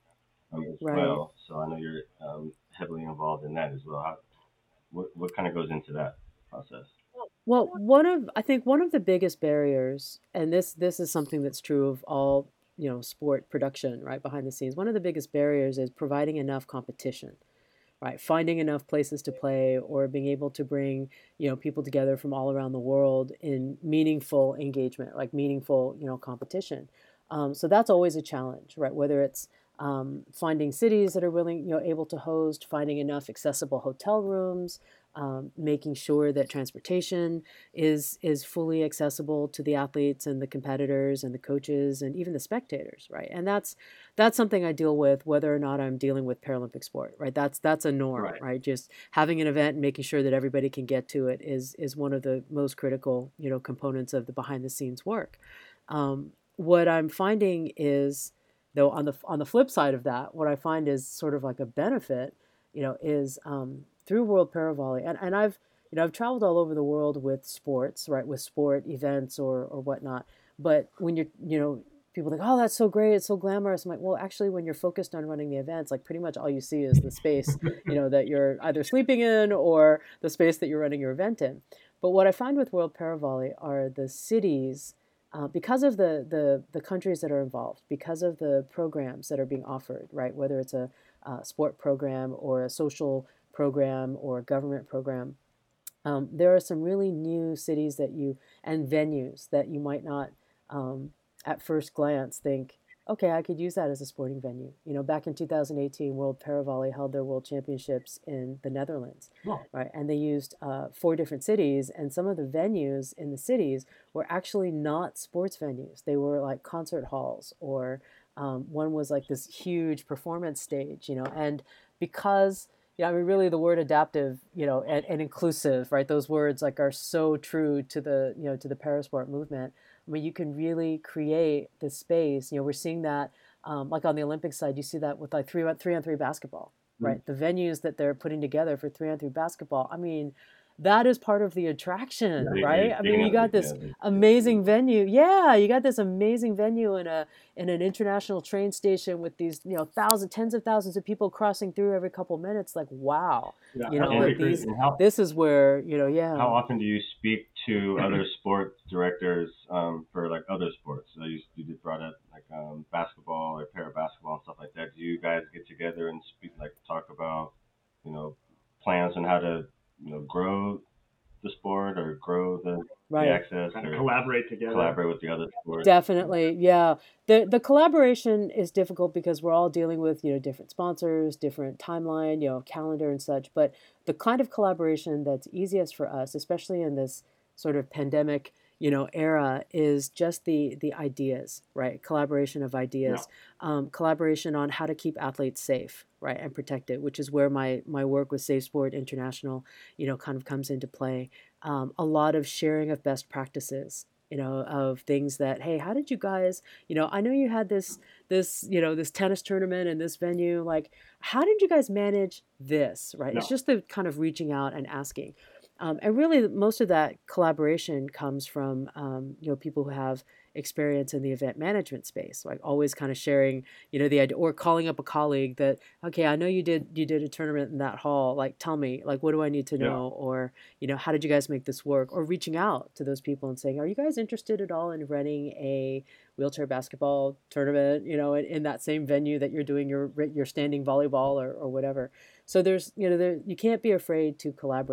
um, as right. well, so I know you're um, heavily involved in that as well. How, what what kind of goes into that process? Well, one of I think one of the biggest barriers, and this this is something that's true of all, you know, sport production, right, behind the scenes. One of the biggest barriers is providing enough competition, right? Finding enough places to play or being able to bring, you know, people together from all around the world in meaningful engagement, like meaningful, you know, competition. Um, so that's always a challenge, right? Whether it's um, finding cities that are willing, you know, able to host, finding enough accessible hotel rooms, um, making sure that transportation is is fully accessible to the athletes and the competitors and the coaches and even the spectators, right? And that's that's something I deal with whether or not I'm dealing with Paralympic sport, right? That's that's a norm, Right. right? Just having an event and making sure that everybody can get to it is is one of the most critical, you know, components of the behind the scenes work. Um, what I'm finding is, though, on the on the flip side of that, what I find is sort of like a benefit, you know, is um, through World Paravolley, and and I've you know I've traveled all over the world with sports, right, with sport events or or whatnot. But when you're you know people think, oh, that's so great, it's so glamorous. I'm like, well, actually, when you're focused on running the events, like pretty much all you see is the space, you know, that you're either sleeping in or the space that you're running your event in. But what I find with World Paravolley are the cities, uh, because of the, the the countries that are involved, because of the programs that are being offered, right? Whether it's a, uh sport program or a social program or a government program, um, there are some really new cities that you and venues that you might not, um, at first glance, think, okay, I could use that as a sporting venue. You know, back in two thousand eighteen, World Paravolley held their World Championships in the Netherlands, Well, right? And they used uh, four different cities, and some of the venues in the cities were actually not sports venues. They were like concert halls, or um, one was like this huge performance stage. You know, and because yeah, I mean, really, the word adaptive, you know, and, and inclusive, right? Those words like are so true to the, you know, to the parasport movement. I mean, you can really create this space. You know, we're seeing that, um, like on the Olympic side, you see that with like three on three on three basketball, mm, right? The venues that they're putting together for three on three basketball. I mean, that is part of the yeah, attraction, They, right? they, I they mean, you want to, got yeah, this they, they see amazing venue. Yeah, you got this amazing venue in a in an international train station with these, you know, thousands, tens of thousands of people crossing through every couple minutes. Like, wow, yeah, you that's know, and pretty like crazy. these. and how This is where, you know, how yeah, often do you speak to other sports directors um, for like other sports? So you, you just brought up like um, basketball or para basketball and stuff like that. Do you guys get together and speak like talk about you know plans on how to you know grow the sport or grow the the right. access Kind of or collaborate together. collaborate with the other sports? Definitely, yeah. The the collaboration is difficult because we're all dealing with, you know, different sponsors, different timeline, you know, calendar and such. But the kind of collaboration that's easiest for us, especially in this sort of pandemic, you know, era, is just the the ideas, right? Collaboration of Yeah, ideas, um, collaboration on how to keep athletes safe, right, and protected, which is where my my work with Safe Sport International, you know, kind of comes into play. Um, a lot of sharing of best practices, you know, of things that, hey, how did you guys, you know, I know you had this this you know this tennis tournament in this venue, like how did you guys manage this, right? yeah, It's just the kind of reaching out and asking, um, and really most of that collaboration comes from, um, you know, people who have experience in the event management space, like always kind of sharing, you know, the idea, or calling up a colleague that, okay, I know you did you did a tournament in that hall, like tell me, like what do I need to yeah. know, or you know, how did you guys make this work? Or reaching out to those people and saying, are you guys interested at all in running a wheelchair basketball tournament, you know, in, in that same venue that you're doing your your standing volleyball or, or whatever. So there's, you know, there, you can't be afraid to collaborate.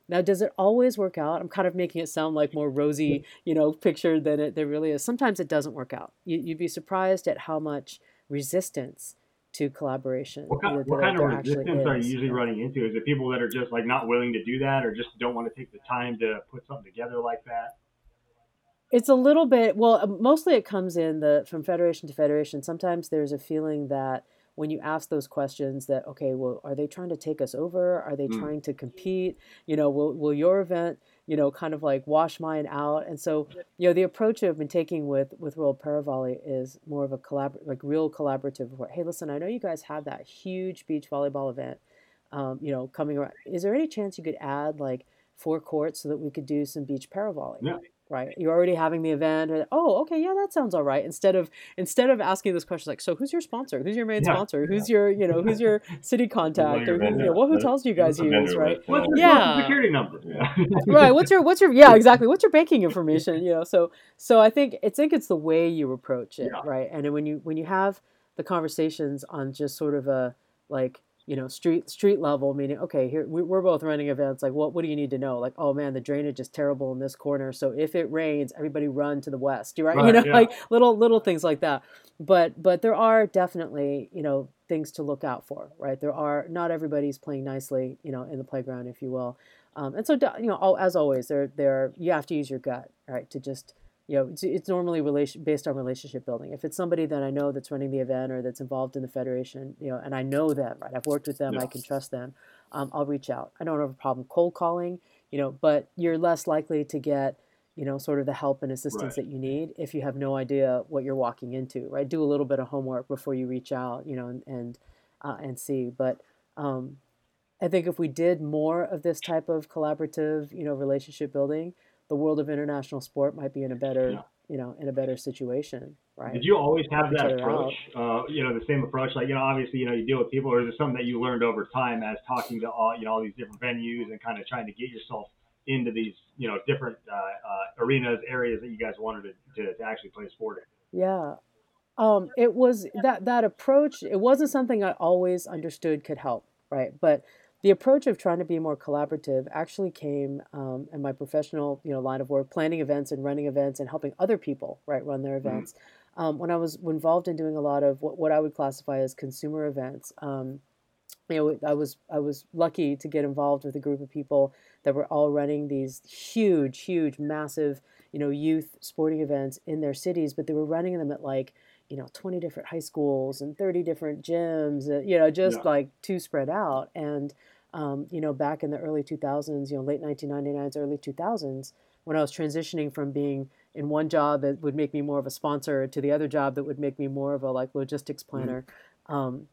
Now, does it always work out? I'm kind of making it sound like more rosy, you know, picture than it there really is. Sometimes it doesn't work out. You, you'd be surprised at how much resistance to collaboration What kind, that what there, kind of there actually resistance are you is. usually Yeah. running into? Is it people that are just like not willing to do that, or just don't want to take the time to put something together like that? It's a little bit, well, uh, mostly it comes in the from federation to federation. Sometimes there's a feeling that when you ask those questions that, okay, well, are they trying to take us over? Are they Mm. trying to compete? You know, will will your event, you know, kind of like wash mine out? And so, you know, the approach I've been taking with with World Paravolley is more of a collab, like real collaborative. Where, hey, listen, I know you guys have that huge beach volleyball event, um, you know, coming around. Is there any chance you could add like four courts so that we could do some beach paravolley? Yeah. Right, you're already having the event, and, oh, okay, yeah, that sounds all right. Instead of instead of asking this question like, so who's your sponsor? Who's your main Yeah. sponsor? Who's your, you know, who's your city What are contact, your or who, you know, vendors? what Let us, hotels do you give us guys a use, vendor right? list. What's And your I'll, social Yeah, security number? yeah. right. What's your what's your yeah, exactly. What's your banking information? You know, so so I think I think it's the way you approach it, Yeah. right? And then when you when you have the conversations on just sort of a like, you know, street street level, meaning, okay, here we, we're both running events. Like, what what do you need to know? Like, oh man, the drainage is terrible in this corner, so if it rains, everybody run to the west. You right? You Right. know, Yeah. like little little things like that. But but there are definitely, you know, things to look out for, right? There are not everybody's playing nicely, you know, in the playground, if you will. Um, and so, do- you know, al- as always, there, there, you have to use your gut, right, to just, you know, it's, it's normally relation based on relationship building. If it's somebody that I know that's running the event or that's involved in the federation, you know, and I know them, right, I've worked with them, Yeah. I can trust them, um, I'll reach out. I don't have a problem cold calling, you know, but you're less likely to get, you know, sort of the help and assistance Right. that you need if you have no idea what you're walking into, right? Do a little bit of homework before you reach out, you know, and and uh, and see. But um, I think if we did more of this type of collaborative, you know, relationship building, the world of international sport might be in a better, Yeah. you know, in a better situation, Did right? you always have Help each that other approach? out. Uh, you know, the same approach. Like, you know, obviously, you know, you deal with people, or is it something that you learned over time as talking to all, you know, all these different venues and kind of trying to get yourself into these, you know, different uh, uh, arenas, areas that you guys wanted to, to, to actually play sport in? Yeah. Um, it was that that approach. It wasn't something I always understood could help, right? But the approach of trying to be more collaborative actually came um, in my professional, you know, line of work, planning events and running events and helping other people, right, run their Mm-hmm. events. Um, when I was involved in doing a lot of what, what I would classify as consumer events, um, you know, I was I was lucky to get involved with a group of people that were all running these huge, huge, massive, you know, youth sporting events in their cities, but they were running them at like, you know, twenty different high schools and thirty different gyms, uh, you know, just Yeah. like too spread out. And, um, you know, back in the early two thousands, you know, late nineteen ninety-nines, early two thousands, when I was transitioning from being in one job that would make me more of a sponsor to the other job that would make me more of a like logistics Mm-hmm. planner, um,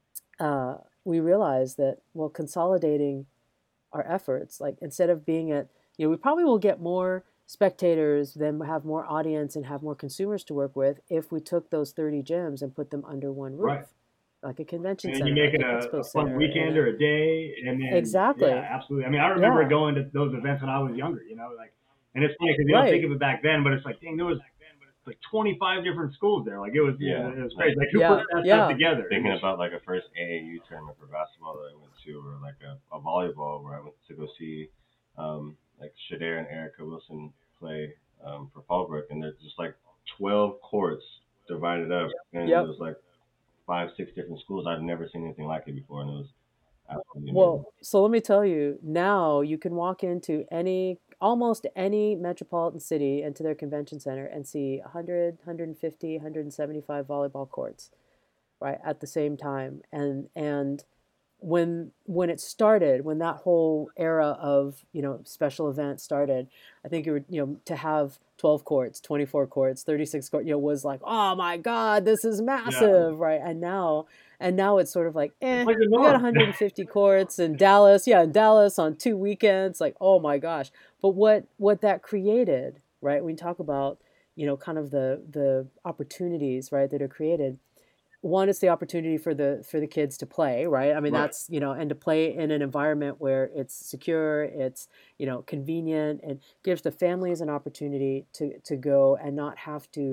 uh, we realized that, well, consolidating our efforts, like instead of being at, you know, we probably will get more spectators, then have more audience and have more consumers to work with if we took those thirty gyms and put them under one Right. roof, like a convention And you center, make like it an a, expo a fun center, and weekend a, or a day, and then yeah, exactly, absolutely. I mean, I remember yeah, going to those events when I was younger. You know, like, and it's funny because you don't think right, of it back then, but it's like, dang, there was like twenty-five different schools there. Like it was, Yeah. it was Like crazy. Like who yeah, put that stuff yeah, together? thinking about like a first A A U tournament for basketball that I went to, or like a, a volleyball where I went to go see um, like Shader and Erica Wilson play um, for Fallbrook, and there's just like twelve courts divided up, and yep. there's like five, six different schools. I've never seen anything like it before, and it was absolutely amazing. Well, so let me tell you, now you can walk into any, almost any metropolitan city into their convention center and see one hundred, one hundred fifty, one hundred seventy-five volleyball courts, right, at the same time. And and when when it started, when that whole era of, you know, special events started, I think it would, you know, to have twelve courts, twenty-four courts, thirty-six courts, you know, was like, oh my God, this is Yeah, massive, right? And now and now it's sort of like, it's eh, like the we got norm. one hundred fifty courts in Dallas, yeah, in Dallas on two weekends, like, oh my gosh. But what what that created, right? We talk about, you know, kind of the the opportunities, right, that are created. One is the opportunity for the for the kids to play, right? I mean, Right. that's, you know, and to play in an environment where it's secure, it's, you know, convenient, and gives the families an opportunity to to go and not have to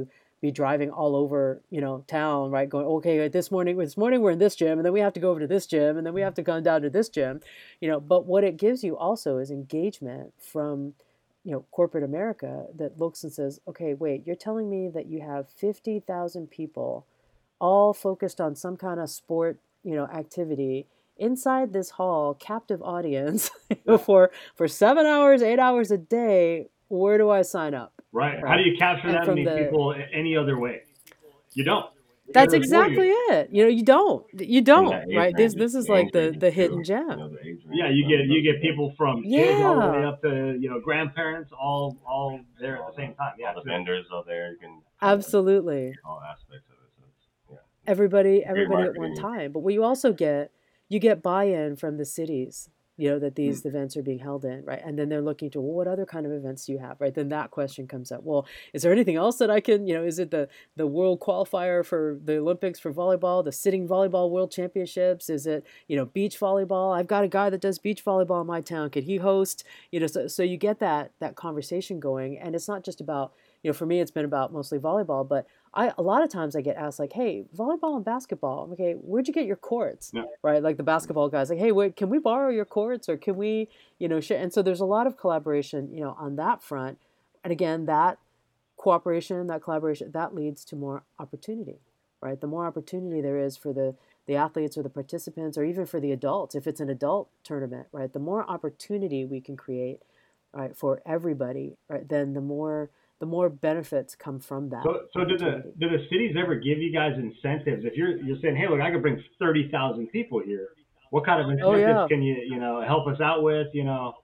be driving all over, you know, town, right? Going, okay, this morning, this morning we're in this gym, and then we have to go over to this gym, and then we have to come down to this gym, you know. But what it gives you also is engagement from, you know, corporate America that looks and says, okay, wait, you're telling me that you have fifty thousand people all focused on some kind of sport, you know, activity inside this hall, captive audience for for seven hours, eight hours a day. Where do I sign up? Right. right. How do you capture and that many the, people any other way? You don't. You that's exactly you. it. You know, you don't. You don't. Right. This this is like the the hidden gem. You know, the yeah, you get you get people from yeah. kids all the way up to, you know, grandparents all all there at the same time. Yeah, all the vendors are there. You can absolutely all aspects of it. So yeah. Everybody everybody at one time. But what you also get, you get buy-in from the cities, you know, that these mm. events are being held in, right? And then they're looking to, well, what other kind of events do you have, right? Then that question comes up. Well, is there anything else that I can, you know, is it the, the world qualifier for the Olympics for volleyball, the sitting volleyball world championships? Is it, you know, beach volleyball? I've got a guy that does beach volleyball in my town. Could he host? You know, so, so you get that, that conversation going. And it's not just about, you know, for me, it's been about mostly volleyball, but I, a lot of times I get asked like, hey, volleyball and basketball, okay, where'd you get your courts? Yeah. Right? Like the basketball guys, like, hey, wait, can we borrow your courts or can we, you know, share? And so there's a lot of collaboration, you know, on that front. And again, that cooperation, that collaboration, that leads to more opportunity, right? The more opportunity there is for the, the athletes or the participants or even for the adults, if it's an adult tournament, right? The more opportunity we can create, right, for everybody, right, then the more the more benefits come from that. So, so do the do the cities ever give you guys incentives? If you're you're saying, hey, look, I could bring thirty thousand people here. What kind of incentives oh, yeah. can you you know help us out with? You know,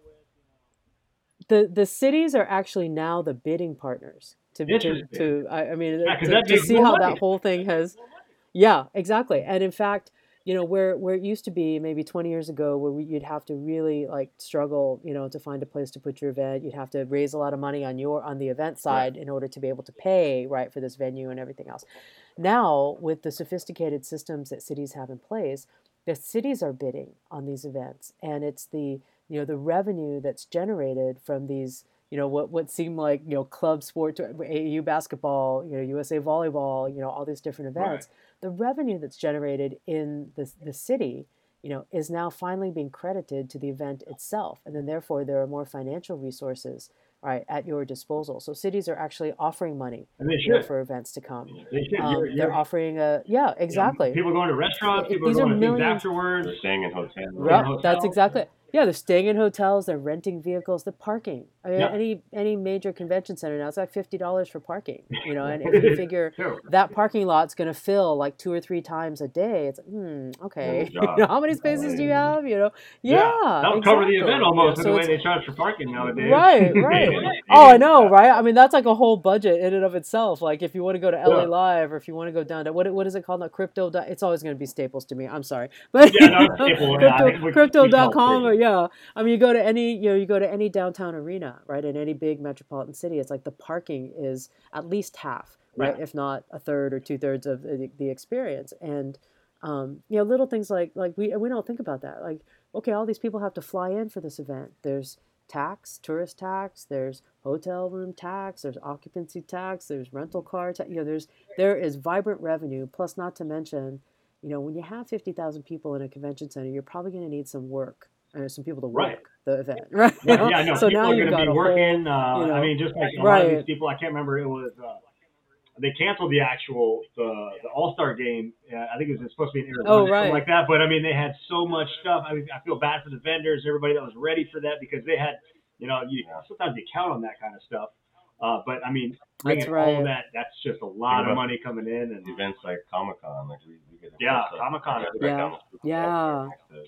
the the cities are actually now the bidding partners to to, to I, I mean yeah, to, to see how money. that whole thing has. Yeah, exactly. And in fact, you know, where where it used to be maybe twenty years ago where we, you'd have to really like struggle, you know, to find a place to put your event. You'd have to raise a lot of money on your on the event side right. in order to be able to pay, right, for this venue and everything else. Now, with the sophisticated systems that cities have in place, the cities are bidding on these events. And it's the, you know, the revenue that's generated from these, you know, what, what seem like, you know, club sport, A A U basketball, you know, U S A volleyball, you know, all these different events. Right. The revenue that's generated in the, the city, you know, is now finally being credited to the event itself. And then therefore there are more financial resources, right, at your disposal. So cities are actually offering money you know, for events to come. They should. Um, you're, you're, they're offering a, yeah, exactly. You know, people going to restaurants, people These are going are to millions, things afterwards. They're staying in hotels. Right, hotels. That's exactly it. Yeah, they're staying in hotels, they're renting vehicles, they're parking. I mean, yeah. any any major convention center now, it's like fifty dollars for parking, you know, and if you figure that parking lot's going to fill like two or three times a day, it's like, hmm, okay, you know, how many spaces do you have, you know? Yeah, yeah. That'll exactly. cover the event almost yeah, so the way they charge for parking nowadays. Right, right. Oh, I know, right? I mean, that's like a whole budget in and of itself. Like if you want to go to L A yeah. Live or if you want to go down to, what what is it called now? Crypto, it's always going to be Staples to me. I'm sorry. But yeah, no, Staples, crypto, yeah, crypto dot com or yeah. I mean, you go to any, you know, you go to any downtown arena, right, in any big metropolitan city, it's like the parking is at least half, right, yeah. if not a third or two thirds of the, the experience. And um, you know, little things like like we we don't think about that. Like, okay, all these people have to fly in for this event. There's tax, tourist tax. There's hotel room tax. There's occupancy tax. There's rental car tax. You know, there's there is vibrant revenue. Plus, not to mention, you know, when you have fifty thousand people in a convention center, you're probably going to need some work. And there's some people to work right. the event, right? Yeah, yeah no, so people now are you've going to got be a working. Whole, uh, you know, I mean, just like a right. lot of these people, I can't remember. It was uh, they canceled the actual the, the All Star game. Uh, I think it was supposed to be in Arizona, oh, or right. something like that. But I mean, they had so much stuff. I mean, I feel bad for the vendors, everybody that was ready for that because they had, you know, you sometimes you count on that kind of stuff. Uh, but I mean, bringing right. all that, that's just a lot of money coming in. And events like Comic Con, like we, we get yeah, Comic Con, yeah, yeah.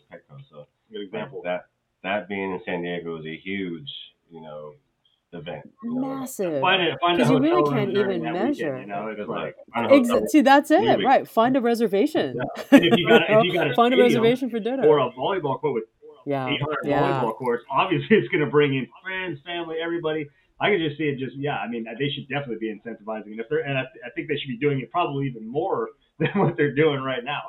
So good example. That that being in San Diego is a huge, you know, event. You know, massive. Because you really can't even measure. Weekend, you know, it's like Exa- see, that's it, right? Find a reservation. Yeah. And if you got, if you got a find a reservation for dinner or a volleyball court with yeah. eight hundred yeah. volleyball courts, obviously it's going to bring in friends, family, everybody. I can just see it. Just yeah, I mean, they should definitely be incentivizing, and if they're, and I, I think they should be doing it probably even more than what they're doing right now.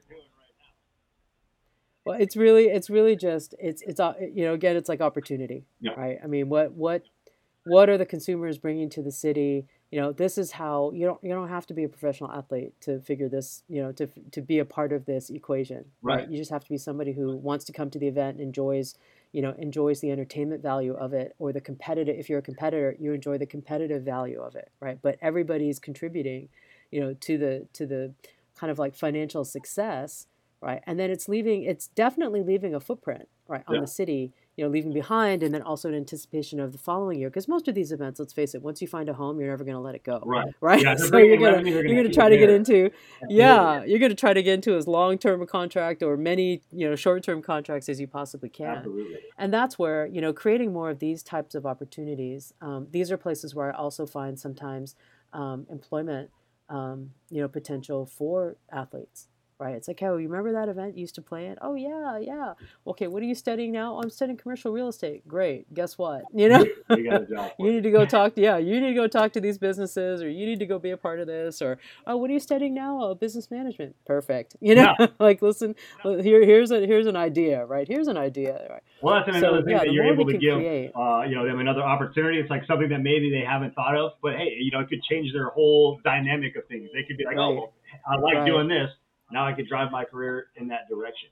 Well, it's really, it's really just, it's, it's, you know, again, it's like opportunity, yeah. right? I mean, what, what, what are the consumers bringing to the city? you know, this is how you don't you don't have to be a professional athlete to figure this, you know, to to be a part of this equation, right? Right. You just have to be somebody who wants to come to the event and enjoys, you know, enjoys the entertainment value of it, or the competitive. If you're a competitor, you enjoy the competitive value of it, right? But everybody's contributing, you know, to the to the kind of like financial success, right? And then it's leaving, it's definitely leaving a footprint, right, on Yeah. the city, you know, leaving behind, and then also in anticipation of the following year. Because most of these events, let's face it, once you find a home, you're never going to let it go, Right. right? Yeah. They're So you're bringing gonna revenue. They're you're going to gonna keep try it to get there. into, Absolutely. yeah, you're gonna try to get into as long term a contract or many, you know, short term contracts as you possibly can. Absolutely. And that's where, you know, creating more of these types of opportunities. Um, these are places where I also find sometimes um, employment, um, you know, potential for athletes. Right. It's like, oh, you remember that event you used to play in? Oh, yeah, yeah. Okay, what are you studying now? Oh, I'm studying commercial real estate. Great. Guess what? You know, We got a job for you you. need to go talk to, yeah, you need to go talk to these businesses, or you need to go be a part of this, or, oh, what are you studying now? Oh, business management. Perfect. You know, Yeah. like, listen, here, here's a, here's an idea, right? Here's an idea. Right. Well, that's So, another thing yeah, that the you're more we able to can give, create, uh, you know, them another opportunity. It's like something that maybe they haven't thought of, but hey, you know, it could change their whole dynamic of things. They could be like, oh, right, well, I like right. doing this. Now I could drive my career in that direction.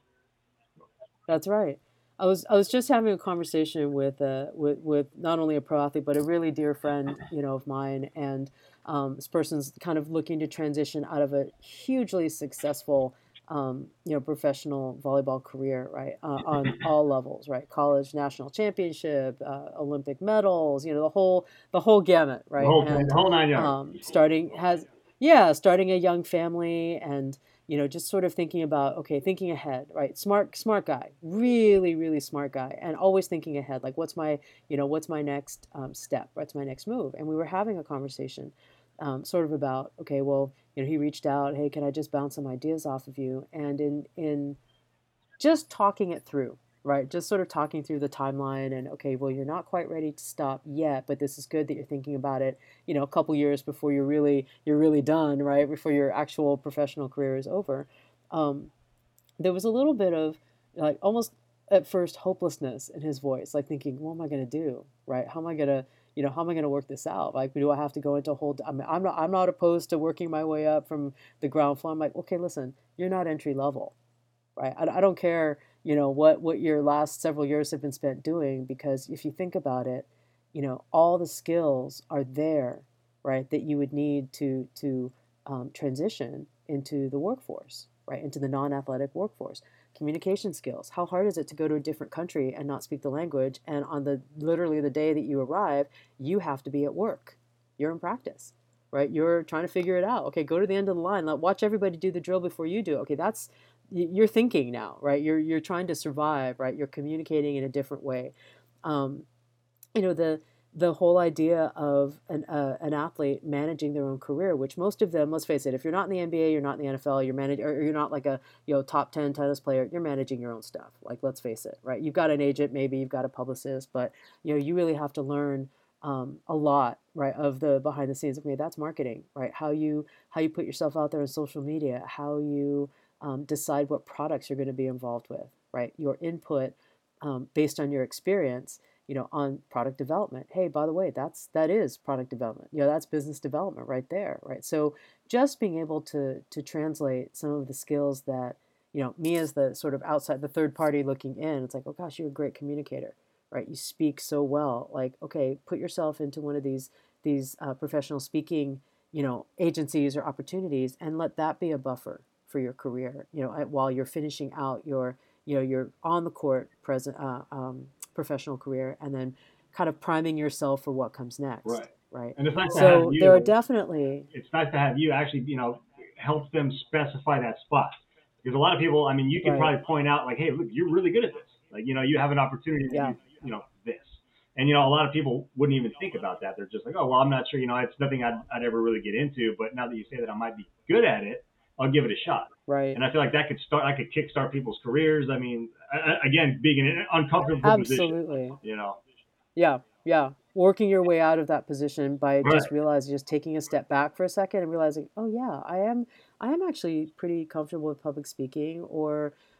That's right. I was I was just having a conversation with uh with with not only a pro athlete but a really dear friend, you know, of mine, and um, this person's kind of looking to transition out of a hugely successful, um, you know, professional volleyball career, right, uh, on all levels, right, college national championship, uh, Olympic medals, you know, the whole the whole gamut, The right, whole thing, and the whole nine yards. um, starting has yeah, starting a young family, and you know, just sort of thinking about, okay, thinking ahead, right? Smart, smart guy, really, really smart guy, and always thinking ahead, like, what's my, you know, what's my next um, step? What's my next move? And we were having a conversation, um, sort of about, okay, well, you know, he reached out, hey, can I just bounce some ideas off of you? And in in just talking it through, right? Just sort of talking through the timeline, and okay, well, you're not quite ready to stop yet, but this is good that you're thinking about it, you know, a couple years before you're really you're really done, right? Before your actual professional career is over. Um, there was a little bit of like almost at first hopelessness in his voice, like thinking, what am I going to do? Right? How am I going to, you know, how am I going to work this out? Like, do I have to go into a whole, I mean, I'm not, I'm not opposed to working my way up from the ground floor. I'm like, okay, listen, you're not entry level, right? I, I don't care, you know, what, what your last several years have been spent doing, because if you think about it, you know, all the skills are there, right, that you would need to, to um, transition into the workforce, right, into the non-athletic workforce. Communication skills. How hard is it to go to a different country and not speak the language? And on the literally the day that you arrive, you have to be at work. You're in practice, right? You're trying to figure it out. Okay, go to the end of the line. Let, watch everybody do the drill before you do. Okay, that's you're thinking now, right? You're you're trying to survive, right? You're communicating in a different way. Um, you know, the the whole idea of an uh, an athlete managing their own career, which most of them, let's face it, if you're not in the N B A, you're not in the N F L, you're managing, or you're not like a, you know, top ten tennis player, you're managing your own stuff. Like, let's face it, right? You've got an agent, maybe you've got a publicist, but you know, you really have to learn um, a lot, right, of the behind the scenes. Okay, that's marketing, right? How you how you put yourself out there on social media, how you um, decide what products you're going to be involved with, right? Your input um, based on your experience, you know, on product development. Hey, by the way, that's that is product development. You know, that's business development right there, right? So just being able to to translate some of the skills that, you know, me as the sort of outside, the third party looking in, it's like, oh gosh, you're a great communicator, right? You speak so well. Like, okay, put yourself into one of these these uh, professional speaking, you know, agencies or opportunities, and let that be a buffer for your career. You know, while you're finishing out your, you know, your on the court present. Uh, um, professional career, and then kind of priming yourself for what comes next, Right. right? And it's nice to have So there are you. definitely, It's nice to have you actually, you know, help them specify that spot. Because a lot of people, I mean, you can right, probably point out like, hey, look, you're really good at this. Like, you know, you have an opportunity to yeah, do, you know, this. And you know, a lot of people wouldn't even think about that. They're just like, oh, well, I'm not sure. You know, it's nothing I'd, I'd ever really get into. But now that you say that I might be good at it, I'll give it a shot. right, And I feel like that could start, I could kickstart people's careers. I mean, I, again, being in an uncomfortable position, absolutely, you know. yeah, yeah. Working your way out of that position by Right. just realizing, just taking a step back for a second and realizing, oh yeah, I am, I am actually pretty comfortable with public speaking, or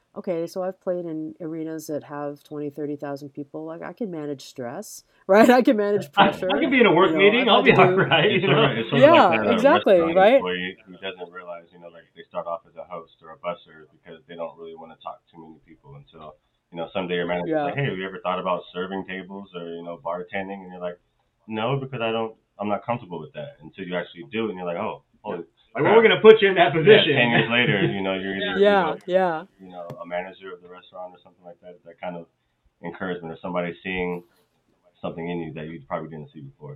okay, so I've played in arenas that have twenty, thirty thousand people. Like I can manage stress, right? I can manage I, I pressure. could be in a You work know, meeting. I've I'll had be to all do, right. It's You sort of know. it's sort of like yeah, that uh, exactly, restaurant right? employee who doesn't realize, you know, like they start off as a host or a busser because they don't really want to talk to too many people until, you know, someday your manager's like, Yeah, hey, have you ever thought about serving tables or, you know, bartending? And you're like, no, because I don't, I'm not comfortable with that until you actually do it and you're like, oh, holy Like, well, we're crap. gonna put you in that Yeah, position. ten years later, you know, you're either, you know, yeah, yeah. you know, a manager of the restaurant or something like that. That kind of encouragement or somebody seeing something in you that you probably didn't see before.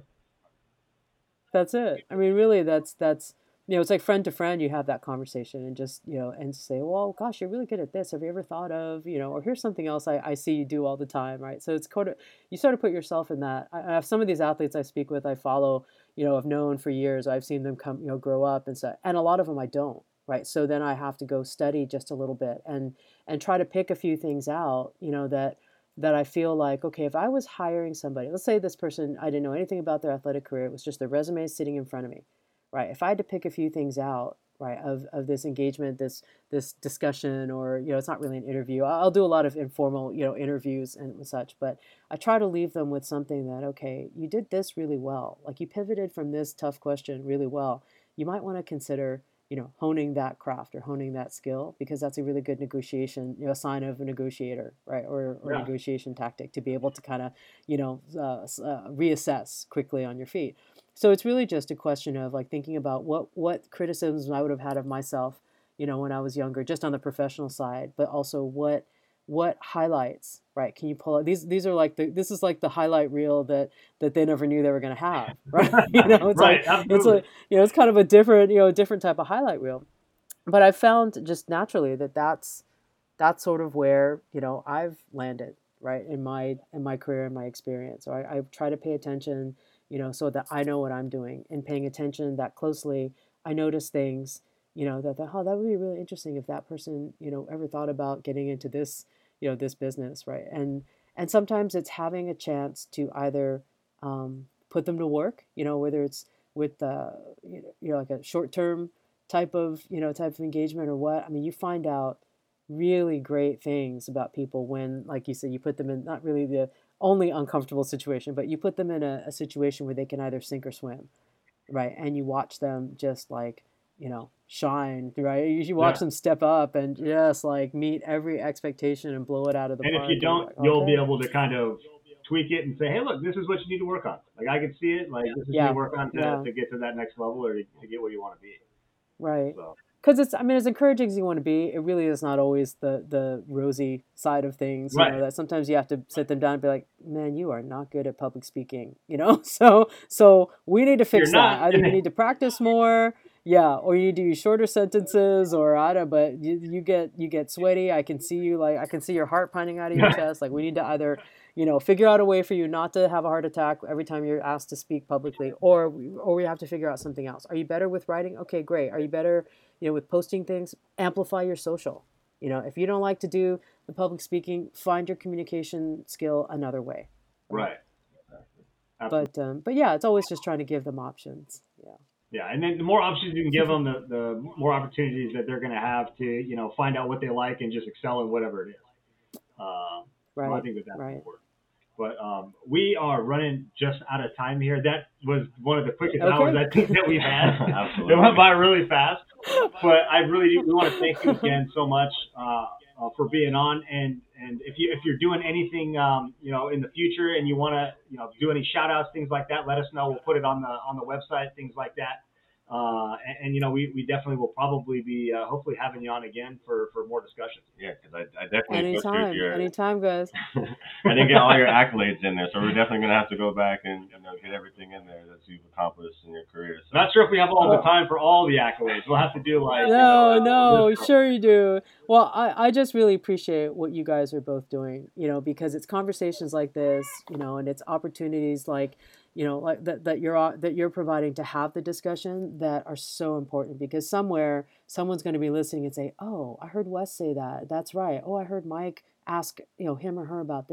That's it. I mean, really, that's that's you know, it's like friend to friend. You have that conversation and just you know, and say, well, gosh, you're really good at this. Have you ever thought of you know, or here's something else I, I see you do all the time, right? So it's kind of you sort of put yourself in that. I, I have some of these athletes I speak with, I follow, you know, I've known for years. I've seen them come, you know, grow up and so, and a lot of them I don't, right? So then I have to go study just a little bit and and try to pick a few things out, you know, that that I feel like, okay, if I was hiring somebody, let's say this person, I didn't know anything about their athletic career, it was just their resume sitting in front of me, right? If I had to pick a few things out, right, of, of this engagement, this this discussion, or you know, it's not really an interview. I'll do a lot of informal, you know, interviews and such, but I try to leave them with something that, okay, you did this really well, like you pivoted from this tough question really well. You might want to consider you know, honing that craft or honing that skill because that's a really good negotiation, you know, sign of a negotiator, right? Or, or Yeah. negotiation tactic to be able to kind of, you know, uh, uh, reassess quickly on your feet. So it's really just a question of like thinking about what, what criticisms I would have had of myself, you know, when I was younger, just on the professional side, but also what, what highlights, right? Can you pull out these, these are like the, this is like the highlight reel that, that they never knew they were going to have, right? You know, it's Right. like, it's Absolutely. like, you know, it's kind of a different, you know, different type of highlight reel. But I found just naturally that that's that's sort of where you know I've landed, right, in my in my career and my experience. So I, I try to pay attention, you know, so that I know what I'm doing and paying attention that closely. I notice things, you know, that, that oh that would be really interesting if that person you know ever thought about getting into this you know this business, right? And and sometimes it's having a chance to either um, put them to work, you know, whether it's with uh, you know, you know like a short term type of you know type of engagement or what. I mean, you find out really great things about people when, like you said, you put them in not really the only uncomfortable situation, but you put them in a, a situation where they can either sink or swim, right? And you watch them just like you know shine, right? You watch Yeah. them step up and just like meet every expectation and blow it out of the And if park. you And you're don't, like, you'll be okay, able to kind of tweak it and say, hey, look, this is what you need to work on. Like I can see it. Like this is what you need to yeah, work on to, yeah, to get to that next level or to, to get where you want to be. right. So Because it's, I mean, as encouraging as you want to be, it really is not always the the rosy side of things. You know right. that sometimes you have to sit them down and be like, "Man, you are not good at public speaking." You know, so so we need to You're fix that. not. Either you need to practice more, yeah, or you need to use shorter sentences, or I don't. But you, you get you get sweaty. I can see you like I can see your heart pounding out of your chest. Like we need to either you know figure out a way for you not to have a heart attack every time you're asked to speak publicly, or we, or we have to figure out something else. Are you better with writing? Okay, great. Are you better you know, with posting things? Amplify your social. You know, if you don't like to do the public speaking, find your communication skill another way, right? Right. Absolutely. But um, but yeah, it's always just trying to give them options. Yeah. Yeah, and then the more options you can give them, the, the more opportunities that they're going to have to, you know, find out what they like and just excel in whatever it is. Um, so I Right. think that that's Right. important. But um, we are running just out of time here. That was one of the quickest Okay. hours I think that we've had. Absolutely. It went by really fast. But I really do, we want to thank you again so much uh, uh, for being on. And, and if you if you're doing anything um, you know in the future and you want to you know do any shout outs, things like that, let us know. We'll put it on the on the website, things like that. Uh, and, and you know we, we definitely will probably be uh, hopefully having you on again for, for more discussions. Yeah, because I, I definitely go through Anytime. your. Anytime, guys. I didn't get all your accolades in there, so we're definitely gonna have to go back and you know get everything in there that you've accomplished in your career. So. Not sure if we have all the Well, time for all the accolades. We'll have to do like you no, know. no, sure you do. Well, I, I just really appreciate what you guys are both doing, you know, because it's conversations like this, you know, and it's opportunities like, you know, like that, that you're uh, that you're providing to have the discussion that are so important because somewhere someone's going to be listening and say, "Oh, I heard Wes say that. That's right. Oh, I heard Mike ask, you know, him or her about this.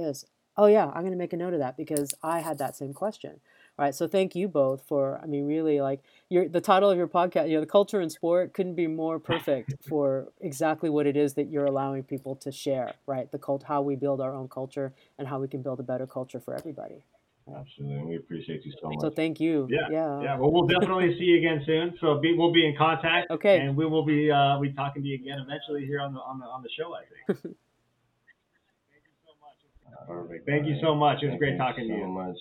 Oh yeah, I'm going to make a note of that because I had that same question. Right. So thank you both for, I mean, really like your, the title of your podcast, you know, the culture and sport couldn't be more perfect for exactly what it is that you're allowing people to share, right? The cult, how we build our own culture and how we can build a better culture for everybody. Absolutely. We appreciate you so much. So thank you. Yeah, Yeah. yeah. Well, we'll definitely see you again soon. So be, we'll be in contact, Okay. and we will be uh, we talking to you again eventually here on the on the on the show. I think. Perfect. Thank you so much. It was Thank great you talking to so you. much.